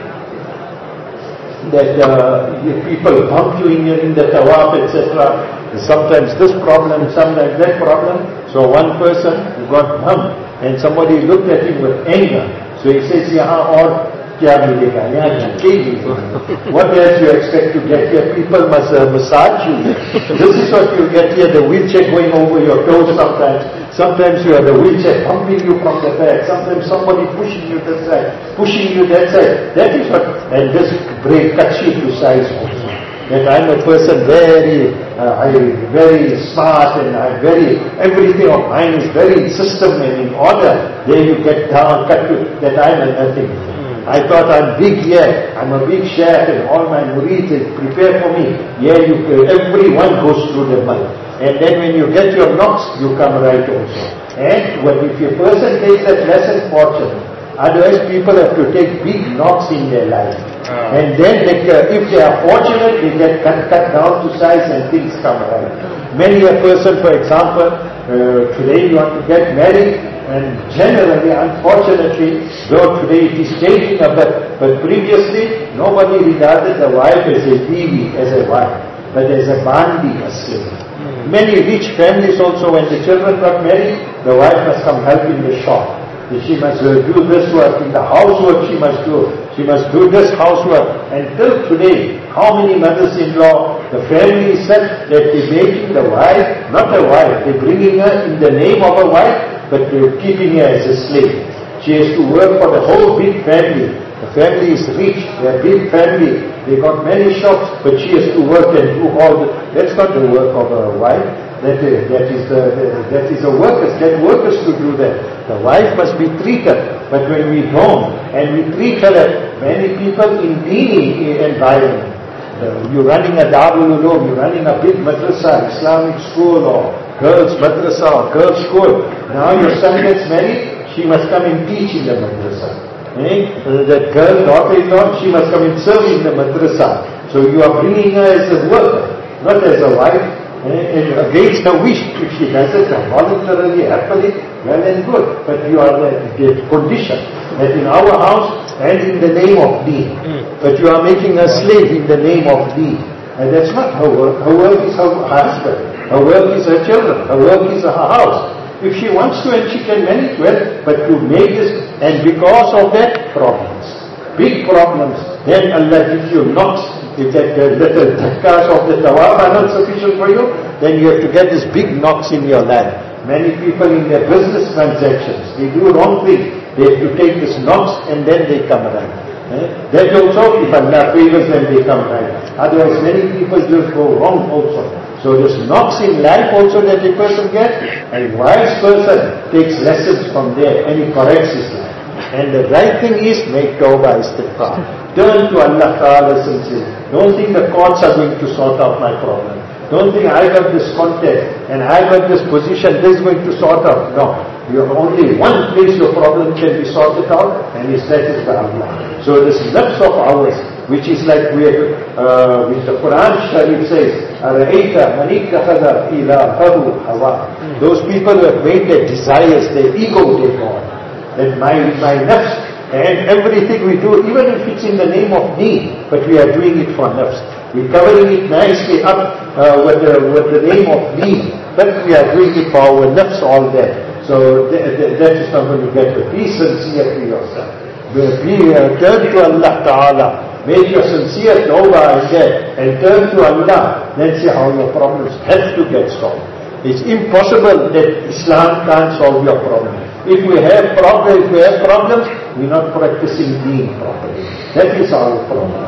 that uh, people bump you in, in the Tawaf, et cetera. Sometimes this problem, sometimes that problem. So one person got bumped and somebody looked at him with anger. So he says, yahan aur Kya milega? Yeah, what else you expect to get here? People must uh, massage you. This is what you get here, the wheelchair going over your toes sometimes. Sometimes you have the wheelchair pumping you from the back. Sometimes somebody pushing you that side, pushing you that side. That is what, and this break cuts you to size also. That I'm a person very, uh, I very smart and I'm very, everything of mine is very in system and in order. There you get down, cut to, that I'm a nothing. I thought I'm big here, I'm a big sheikh and all my murids prepare for me. Yeah, you, everyone goes through the mud. And then when you get your knocks, you come right also. And when, if a person takes that lesson, fortunate. Otherwise people have to take big knocks in their life. Uh. And then they, uh, if they are fortunate, they get cut, cut down to size and things come right. Many a person, for example, uh, today you want to get married, and generally, unfortunately, though today it is changing a bit, but previously nobody regarded the wife as a biwi, as a wife, but as a bandi, a slave. Mm. Many rich families also, when the children got married, the wife must come help in the shop. She must uh, do this work, in the housework she must do. She must do this housework. And till today, how many mothers-in-law, the family is such that they're making the wife, not a wife, they're bringing her in the name of a wife, but they're keeping her as a slave. She has to work for the whole big family. The family is rich, they're a big family, they got many shops, but she has to work and do all the, that's not the work of a wife. That is, that is the, that is the workers, get workers to do that. The wife must be treated, but when we don't, and we treat her like many people in dini environment, uh, you're running a Darul Uloom, you're running a big madrasa, Islamic school, or girls madrasa, or girls school. Now your son gets married, she must come and teach in the madrasa. Eh? That girl, daughter-in-law, she must come and serve in the madrasa. So you are bringing her as a worker, not as a wife. And against her wish, if she does it voluntarily, happily, well and good. But you are the, the condition that in our house and in the name of deen. Mm. But you are making her slave in the name of deen. And that's not her work. Her work is her husband. Her work is her children. Her work is her house. If she wants to and she can manage well, but to make this, and because of that, problems. Big problems. Then Allah gives you knocks. If that the little dhakkas of the tawaf are not sufficient for you, then you have to get these big knocks in your life. Many people in their business transactions, they do wrong things. They have to take these knocks and then they come right. Eh? That also, if Allah favors them, they come right. Otherwise, many people just go wrong also. So there's knocks in life also that a person gets, and a wise person takes lessons from there and he corrects his life. And the right thing is, make tawbah istighfar. Turn to Allah Ta'ala sincerely. Don't think the courts are going to sort out my problem. Don't think I got this contest and I got this position, this is going to sort out. No. You have only one place your problem can be sorted out, and is that is by Allah. So this nafs of ours, which is like we have, uh, which the Quran Sharif says, أَرَأَيْتَ مَنِ اتَّخَذَ إِلَهَهُ هَوَاهُ. Those people who have made their desires, their ego their God. That my, my nafs, and everything we do, even if it's in the name of deen, but we are doing it for nafs. We're covering it nicely up uh, with, the, with the name of deen, but we are doing it for our nafs all that. So th th that is not going to get it. Be sincere to yourself. Be, uh, turn to Allah Ta'ala. Make your sincere tawbah and that, and turn to Allah. Then see how your problems have to get solved. It's impossible that Islam can't solve your problem. If we have problems, if we have problems, we're not practicing deen properly. That is our problem.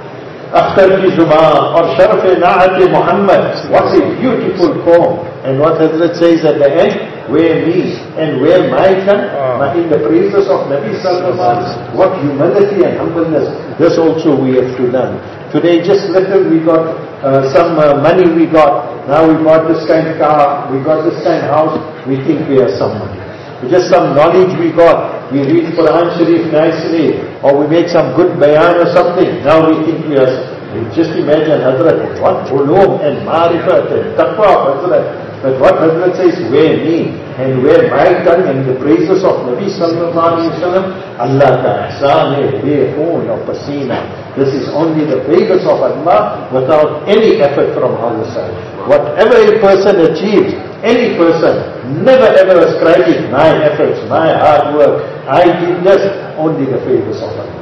Akhtar ki Zubaan or Sharaf Na'at Muhammad. What a beautiful poem. And what Hazrat says at the end, where me and where my son, uh, in the praises of Nabi Sallallahu Alaihi Wasallam. What humility and humbleness. This also we have to learn. Today just little we got, uh, some uh, money we got. Now we got this kind of car, we got this kind of house, we think we are somebody. Just some knowledge we got, we read Quran Sharif nicely, or we make some good bayan or something, now we think we are, just imagine Hazrat, what ulum and marifat and taqwa of Hazrat, but what Hazrat says, where me, and where my tongue, and the praises of Nabi Sallallahu Alaihi Wasallam, Allah ka ihsan hai, behoon or pasina. This is only the favors of Allah without any effort from our side. Whatever a person achieves, any person, never ever ascribe it, my efforts, my hard work, I did this, only the favors of Allah.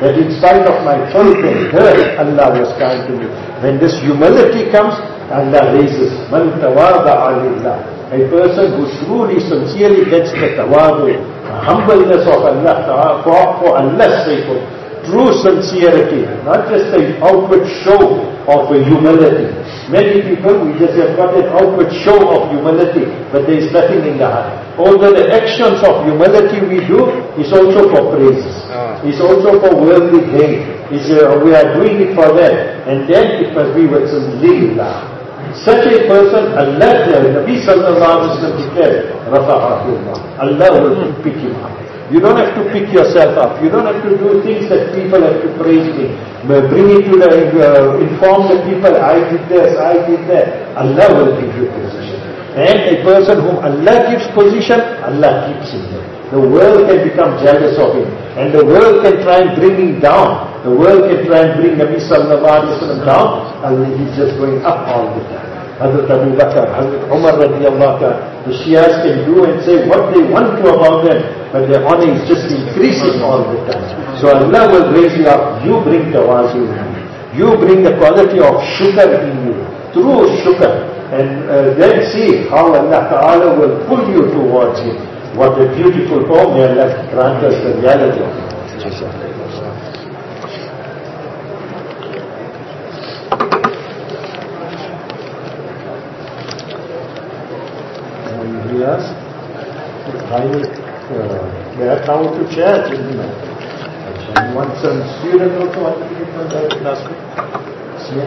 that in spite of my filth and dirt, Allah was kind to me. When this humility comes, Allah raises. Man tawada'a lillah. A person who truly, sincerely gets the tawadu, humbleness of Allah, for, for Allah's sake, true sincerity, not just the outward show of humility. Many people, we just have got an outward show of humility, but there is nothing in the heart. Although the actions of humility we do is also for praises, is also for worldly gain. Is uh, we are doing it for that, and then it must be with lillah. Such a person, Allah, the Nabi sallallahu alaihi wasallam declared, Rafa'ahullah. Allah will pick him up. You don't have to pick yourself up. You don't have to do things that people have to praise me. Bring it to the, uh, inform the people, I did this, I did that. Allah will give you position. And a person whom Allah gives position, Allah keeps him there. The world can become jealous of him. And the world can try and bring him down. The world can try and bring Nabi sallallahu alaihi wasallam down. And he's just going up all the time. Hazrat Abu Bakr, Hazrat Umar radiallahu ta'ala, the Shias can do and say what they want to about them, but their honor is just increasing all the time. So Allah will raise you up. You bring tawazu in you. You bring the quality of shukr in you. True shukr. And uh, then see how Allah Ta'ala will pull you towards Him. What a beautiful poem. May Allah grant us the reality of it. Yes, I will uh, get down to church. You want some students also want to give them that class? Yeah.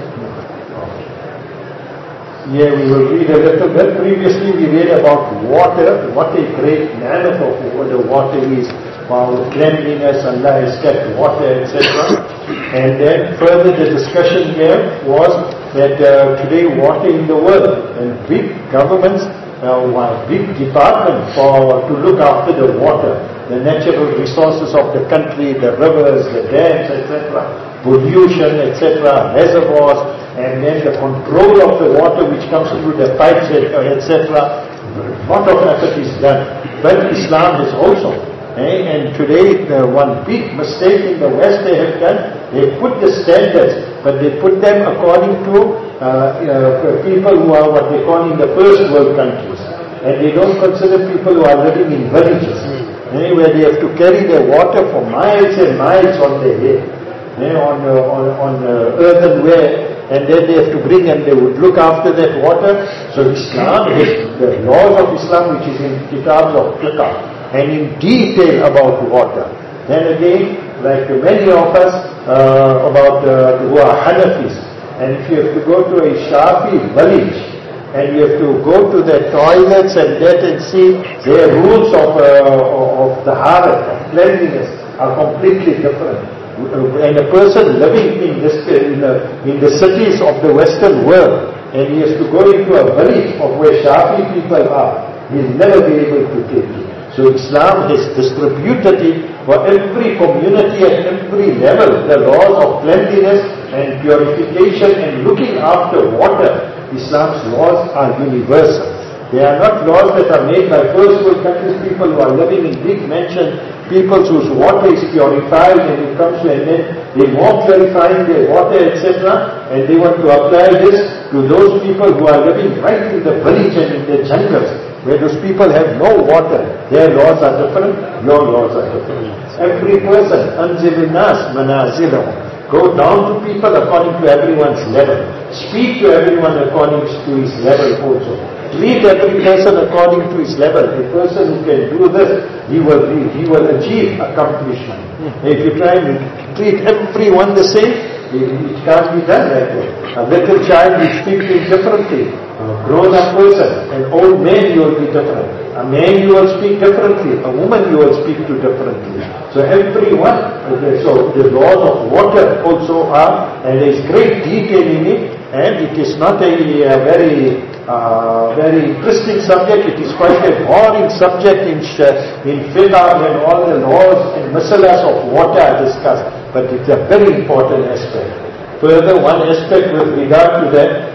Yeah, we will read a little bit. Previously we read about water, what a great manner of what the water is, how cleanliness, Allah has kept water, et cetera. And then further the discussion here was that uh, today water in the world and big governments, uh, one big department for to look after the water, the natural resources of the country, the rivers, the dams, et cetera, pollution, et cetera, reservoirs, and then the control of the water which comes through the pipes, et cetera. A lot of effort is done. But Islam is also. Eh? And today, the one big mistake in the West they have done, they put the standards, but they put them according to uh, uh, people who are what they call in the first world countries. And they don't consider people who are living in villages, eh? Where they have to carry their water for miles and miles on their head, eh? on, uh, on, on uh, earthenware. And then they have to bring and they would look after that water. So Islam is the laws of Islam which is in kitabs of fiqh and in detail about water. Then again, like many of us uh, about uh, who are Hanafis, and if you have to go to a Shafi village and you have to go to their toilets and that and see their rules of uh, of the harat, of cleanliness are completely different. And a person living in, this, in, the, in the cities of the Western world, and he has to go into a village of where Shafi people are, he will never be able to take it. So Islam has distributed it for every community at every level, the laws of cleanliness and purification and looking after water. Islam's laws are universal. They are not laws that are made by first world countries, people who are living in big mansions, people whose water is purified and it comes to an end. They want purifying their water, et cetera. And they want to apply this to those people who are living right in the village and in the jungles, where those people have no water. Their laws are different, your laws are different. Every person, anzilun nas manazilahum. Go down to people according to everyone's level. Speak to everyone according to his level also. Treat every person according to his level. A person who can do this, he will be, he will achieve accomplishment. Mm-hmm. If you try and treat everyone the same, it, it can't be done like that. A little child will speak to him differently. A grown-up person, an old man, you will be different. A man, you will speak differently. A woman, you will speak to differently. So everyone, okay, so the laws of water also are, and there is great detail in it, and it is not a, a very uh, very interesting subject. It is quite a boring subject in in fiqh when all the laws and masalas of water are discussed, but it's a very important aspect. Further, one aspect with regard to that,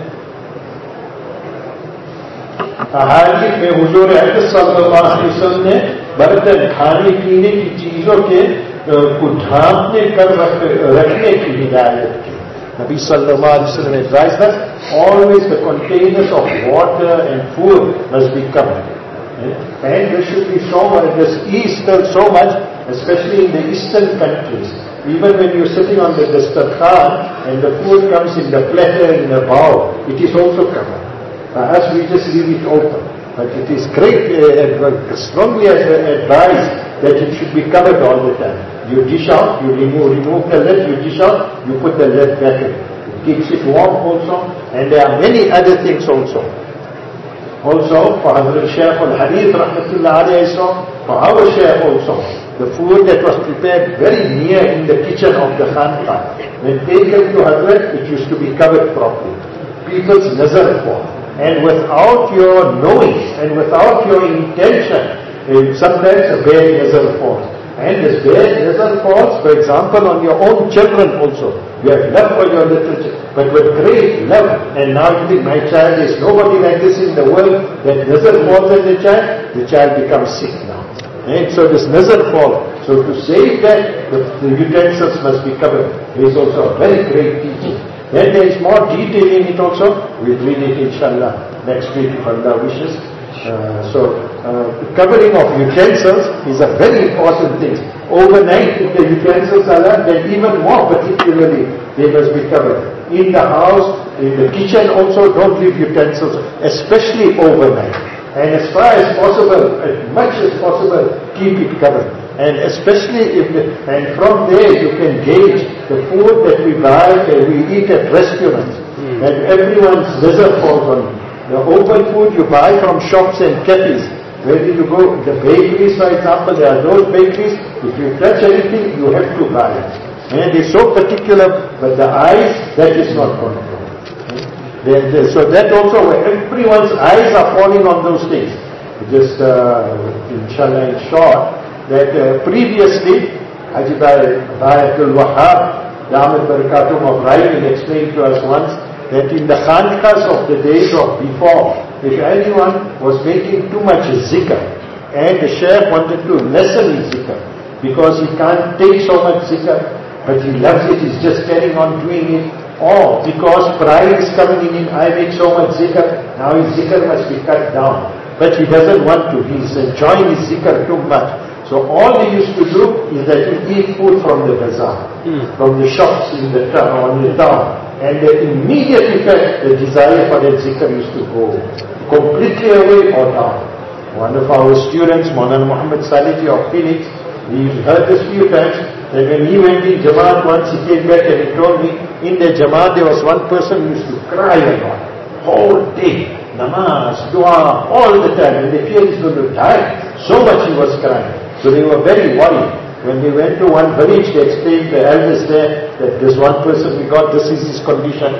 हालांकि में हुजूर अकरम सल्लल्लाहु अलैहि वसल्लम ने बर्तन खाने पीने की चीजों के को ढांपने कर रखने की हिदायत की. Nabi sallallahu alaihi wasallam advised us, always the containers of water and food must be covered. And there should be so much, this east so much, especially in the eastern countries. Even when you're sitting on the dastarkhan and the food comes in the platter, in the bowl, it is also covered. For us, we just leave it open. But it is great, uh, strongly advised that it should be covered all the time. You dish out, you remove, remove the lid, you dish out, you put the lid back in. It keeps it warm also, and there are many other things also. Also, for Hazrat Shaykh al-Hadith, rahmatullah alayhi, for our Shaykh also, the food that was prepared very near in the kitchen of the Khanqah, when taken to Hazrat, it used to be covered properly. People's nazar for. And without your knowing, and without your intention, sometimes a bad nazar falls. And this bad nazar falls, for example, on your own children also. You have love for your little children, but with great love. And now you think, my child is nobody like this in the world. That nazar falls on the child, the child becomes sick now. And so this nazar falls. So to say that the, the utensils must be covered is also a very great teaching. Then there is more detail in it also. We'll read it inshallah next week if Allah wishes. Uh, so uh, covering of utensils is a very important thing. Overnight, if the utensils are left, then even more particularly they must be covered. In the house, in the kitchen also, don't leave utensils, especially overnight. And as far as possible, as much as possible, keep it covered. And especially if, the, and from there you can gauge the food that we buy and we eat at restaurants. Mm. And everyone's nazar falls on it. The open food you buy from shops and cafes. Where do you go? The bakeries, for example, there are those bakeries. If you touch anything, you have to buy it. And they're so particular, but the eyes, that is not controlled. They, they, so that also, where everyone's eyes are falling on those things. Just, uh, inshallah, in short, that uh, previously, Haji Bhai Abdul Wahab, Damat Barakatum of Raimin explained to us once, that in the khanqahs of the days of before, if anyone was making too much zikr, and the Shaykh wanted to lessen his zikr, because he can't take so much zikr, but he loves it, he's just carrying on doing it, or because pride is coming in him, I make so much zikr, now his zikr must be cut down. But he doesn't want to, he's enjoying his zikr too much. So all they used to do is that you eat food from the bazaar, mm. from the shops in the town, on the town. And the immediate effect, the desire for that zikr used to go completely away or down. One of our students, Maulana Muhammad Saliji of Phoenix, he heard this few times, that when he went in Jamaat once, he came back and he told me, in the Jamaat there was one person who used to cry a lot, whole day, namaz, dua, all the time, and they feared he's going to die. So much he was crying. So they were very worried. When they went to one village, they explained to the elders there that this one person we got, this is his condition.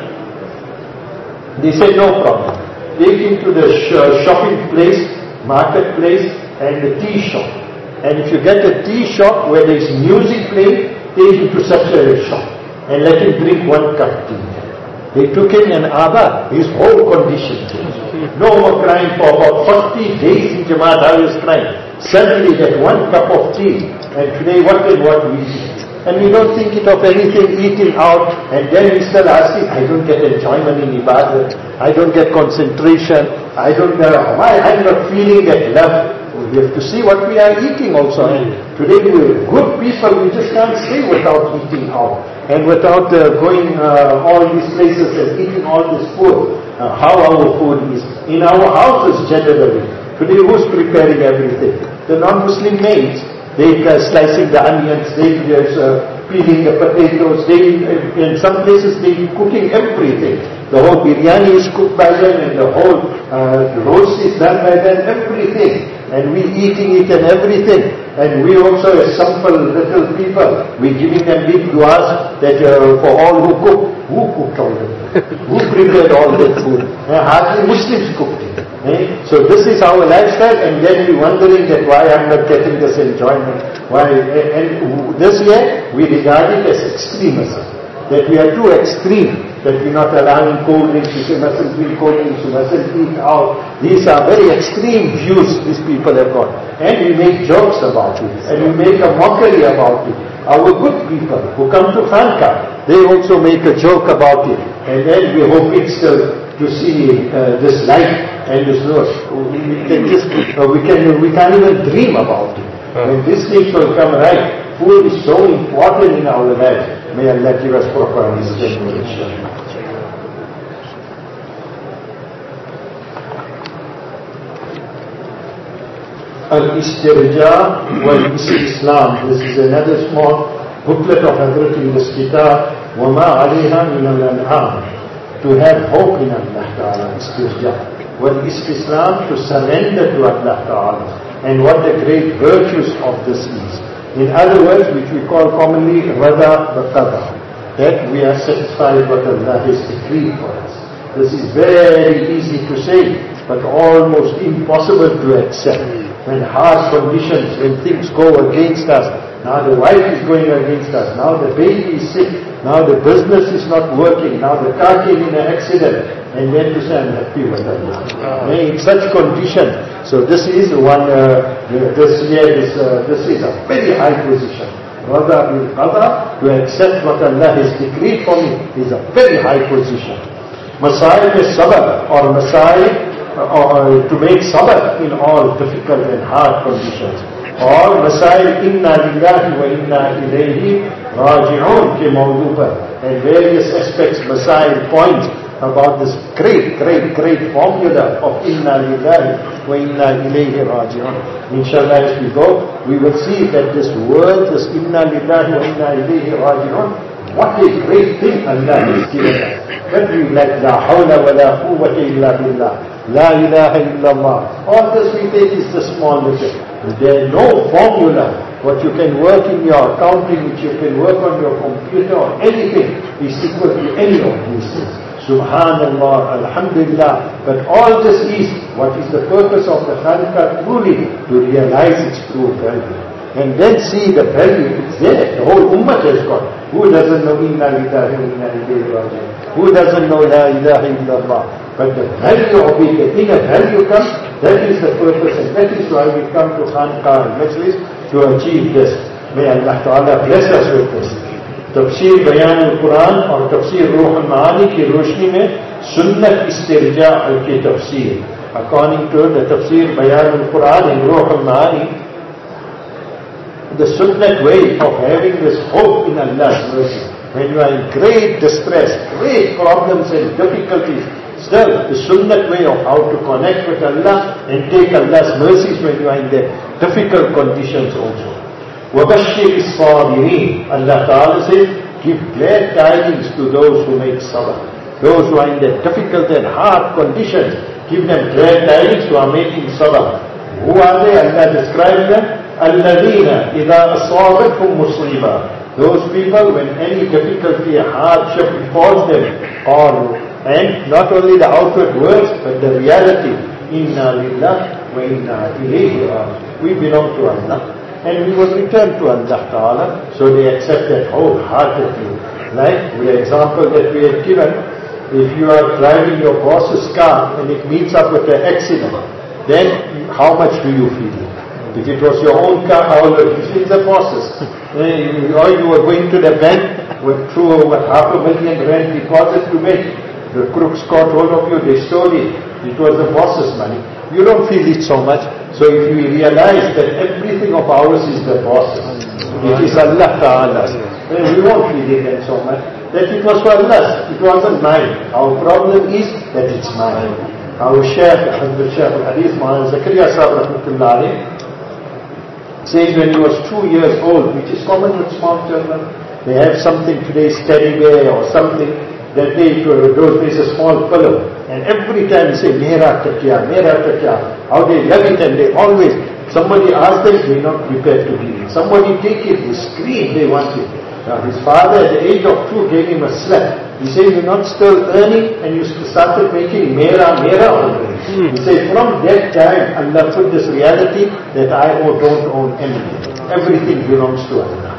They said, no problem. Take him to the sh- shopping place, marketplace, and the tea shop. And if you get a tea shop where there is music playing, take him to such a shop and let him drink one cup of tea. They took him and Abba, his whole condition changed. No more crying for about forty days in Jamaat, I was crying. Suddenly that one cup of tea, and today what and what we eat. And we don't think it of anything eating out, and then we start asking, I don't get enjoyment in ibadah, I don't get concentration, I don't know why I'm not feeling that love. We have to see what we are eating also. And today we are good people, we just can't stay without eating out. And without uh, going uh, all these places and eating all this food. Uh, how our food is. In our houses generally. Today who's preparing everything? The non-Muslim maids. They are slicing the onions, they are uh, peeling the potatoes, they, in some places they are cooking everything. The whole biryani is cooked by them and the whole uh, roast is done by them, everything. And we eating it and everything. And we also as simple little people, we giving them big duas that uh, for all who cook. Who cooked all that? Who prepared all that food? Uh, hardly Muslims cooked it. Eh? So this is our lifestyle, and then we wondering that why I'm not getting this enjoyment. Why? And this year we regard it as extremism. That we are too extreme. That we're not allowing cold drinks, we mustn't drink cold drinks, we mustn't eat out. These are very extreme views these people have got. And we make jokes about it, and we make a mockery about it. Our good people who come to Khanqa, they also make a joke about it. And then we hope it's uh, to see uh, this light and this nur. We can just, uh, we can, we can't even dream about it. When these things will come right, food is so important in our lives. May Allah give us proper understanding. Al-Istirja wal-Islam. This is another small booklet of Hazrat in this kitab. وَمَا عَلَيْهَا مِنَ الْأَنْعَامِ. To have hope in Allah Ta'ala. Istirja. Wal-Islam, to surrender to Allah Ta'ala. And what the great virtues of this is. In other words, which we call commonly Rada Baqada. That we are satisfied what Allah has decreed for us. This is very easy to say, but almost impossible to accept. When harsh conditions, when things go against us, now the wife is going against us, now the baby is sick, now the business is not working, now the car came in an accident, and then to say, I'm happy with Allah. In such conditions, so this is one, uh, this year, this, uh, this is a very high position. Rather, rather, to accept what Allah has decreed for me is a very high position. Masail is sabr, or masail, or to make sabr in all difficult and hard conditions. Or masail inna lillahi wa inna ilayhi raji'un ke mawdu par. And various aspects, masail points about this great, great, great formula of inna lillahi wa inna ilayhi raji'un. Inshallah, as we go, we will see that this word, this inna lillahi wa inna ilayhi raji'un, what a great thing Allah has given us. When we like la hawla wa la quwwata illa billah, la ilaha illallah, all this we take is the small little. There is no formula. What you can work in your accounting, which you can work on your computer or anything, is equal to any of these things. Subhanallah, Alhamdulillah. But all this is, what is the purpose of the Khanqa truly? To realize its true value. And then see the value, it's there. The whole ummah has got. Who doesn't know inna lillahi wa inna ilayhi raji'un? Who doesn't know la ilaha illallah? But the value of it, the inner value comes, that is the purpose, and that is why we come to Khanqa and Majlis to achieve this. May Allah Ta'ala bless us with this. Tafsir Bayan al-Quran or Tafsir Ruh al-Ma'ani ki roshni mein Sunnat Istirja al-Ki Tafsir. According to the Tafsir Bayan al-Quran and Ruh al-Ma'ani, the Sunnat way of having this hope in Allah's mercy. When you are in great distress, great problems and difficulties, still the Sunnat way of how to connect with Allah and take Allah's mercies when you are in the difficult conditions also. وَبَشِّرِ الصَّابِرِينَ. Allah Ta'ala says, give glad tidings to those who make sabr. Those who are in the difficult and hard conditions, give them glad tidings who are making sabr. Who are they? Allah describes them. الَّذِينَ إِذَا أَصَابَتْهُمْ مُصِيبًا. Those people, when any difficulty or hardship befalls them, قالوا, and not only the outward words, but the reality, إِنَّا لِلَّهِ وَإِنَّا إِلَيْهِ رَاجِعُونَ. We belong to Allah, and we will return to Allah Ta'ala. So they accept that wholeheartedly. Like the example that we had given, if you are driving your boss's car and it meets up with an accident, then how much do you feel? If it was your own car, how would you feel? The boss's. Or you were going to the bank with through over half a million rand deposit to make. The crooks caught hold of you, they stole it. It was the boss's money. You don't feel it so much. So if we realize that everything of ours is the boss's, it is Allah Ta'ala's, then we won't feel it then so much. That it was for Allah, it wasn't mine. Our problem is that it's mine. Our Shaykh, the Shaykh al-Hadith, Maulana Zakaria Sahib Rahmatullah alayhi, says when he was two years old, which is common with small children, they have something today, teddy bear or something, that they, those days a small pillow, and every time they say, Mera takya, Mera takya, how they love it, and they always, somebody asks them, they are not prepared to give it. Somebody take it, they scream, they want it. Now his father at the age of two gave him a slap. He said, you're not still earning, and you started making Mera, Mera already. He said, from that time, Allah put this reality that I don't own anything. Everything belongs to Allah.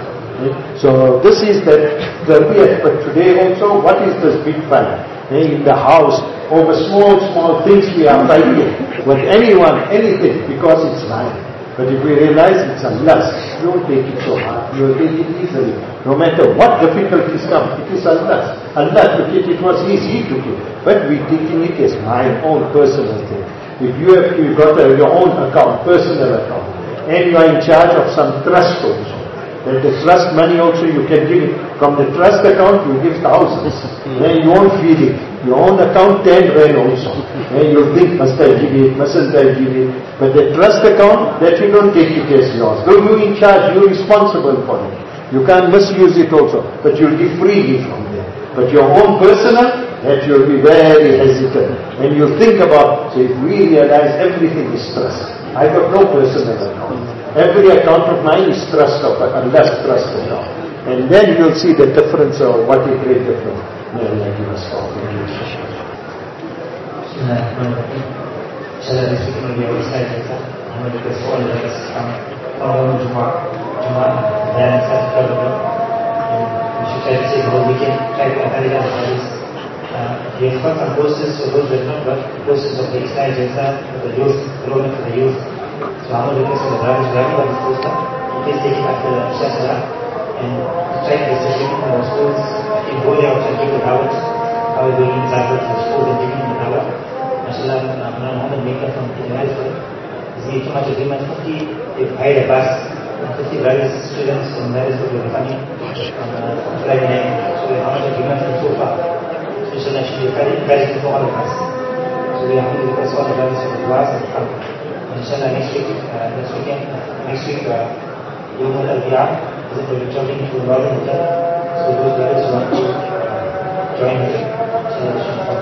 So this is the tarbiyat. But today also, what is this big fun? In the house, over small, small things we are fighting with anyone, anything, because it's mine. But if we realize it's a lust, don't take it so hard. You will take it easily. No matter what difficulties come, it is a lust. Allah took it, it was easy, He took it. But we taking it as my own personal thing. If you have you got a, your own account, personal account, and you are in charge of some trust also, then the trust money also you can give it. From the trust account you give thousands. Then you won't feel it. Your own account ten rand also. Then you'll think, must I give it, mustn't I give it? But the trust account, that you don't take it as yours. Though you're in charge, you're responsible for it. You can't misuse it also, but you'll give freely from there. But your own personal, that you'll be very hesitant. And you'll think about, so if we realize everything is trust. I got no personal account. Every account of mine is trust of Allah's trust account. And then you'll see the difference of what a great difference. May Allah give us all. Inshallah, this week will be our side. I'm going to request all the rest from our Juma, Juma, then Saturday. We should try to say the whole weekend, try to attend the studies. We have got some courses for those who have not got courses of the Islam Jalsa for the youth, program for the youth. So I'm going to request for the brothers who have got this poster, please take it after the Isha Salah and try to distribute in our schools. In go there also give the dawah. How we doing in Zagreb for schools and giving the dawah. MashaAllah, Muhammad Maker from Tijuana is making too much agreement. fifty, they've hired a bus, fifty brothers, students from various of the family from Friday night. So we have how much agreement from so far. So inshallah should be very encouraging for all of us. So we are going to request all the brothers for the du'as and come. And inshallah next week, uh, next weekend, uh, next week, uh, Yom al-Arbi'a, is it we're traveling to the northern hotel. So those brothers who want to uh, join us, inshallah they should come.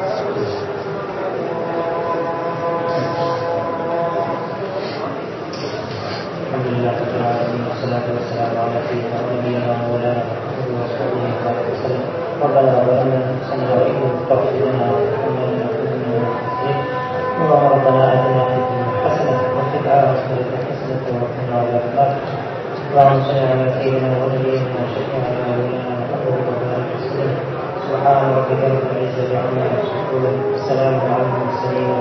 والصلاة والسلام على سيدنا ونبينا ومولانا محمد رسول الله صلى الله عليه وسلم. ربنا ظلمنا انفسنا وان لم تغفر لنا وترحمنا لنكن من الخاسرين. اللهم ربنا اتنا في الدنيا حسنة وفي الآخرة حسنة وقنا عذاب النار. اللهم صل على سيدنا ونبينا وشفيعنا ومولانا محمد وعلى آله وسلم. سبحان ربك رب العزة عما يصفون والسلام على المرسلين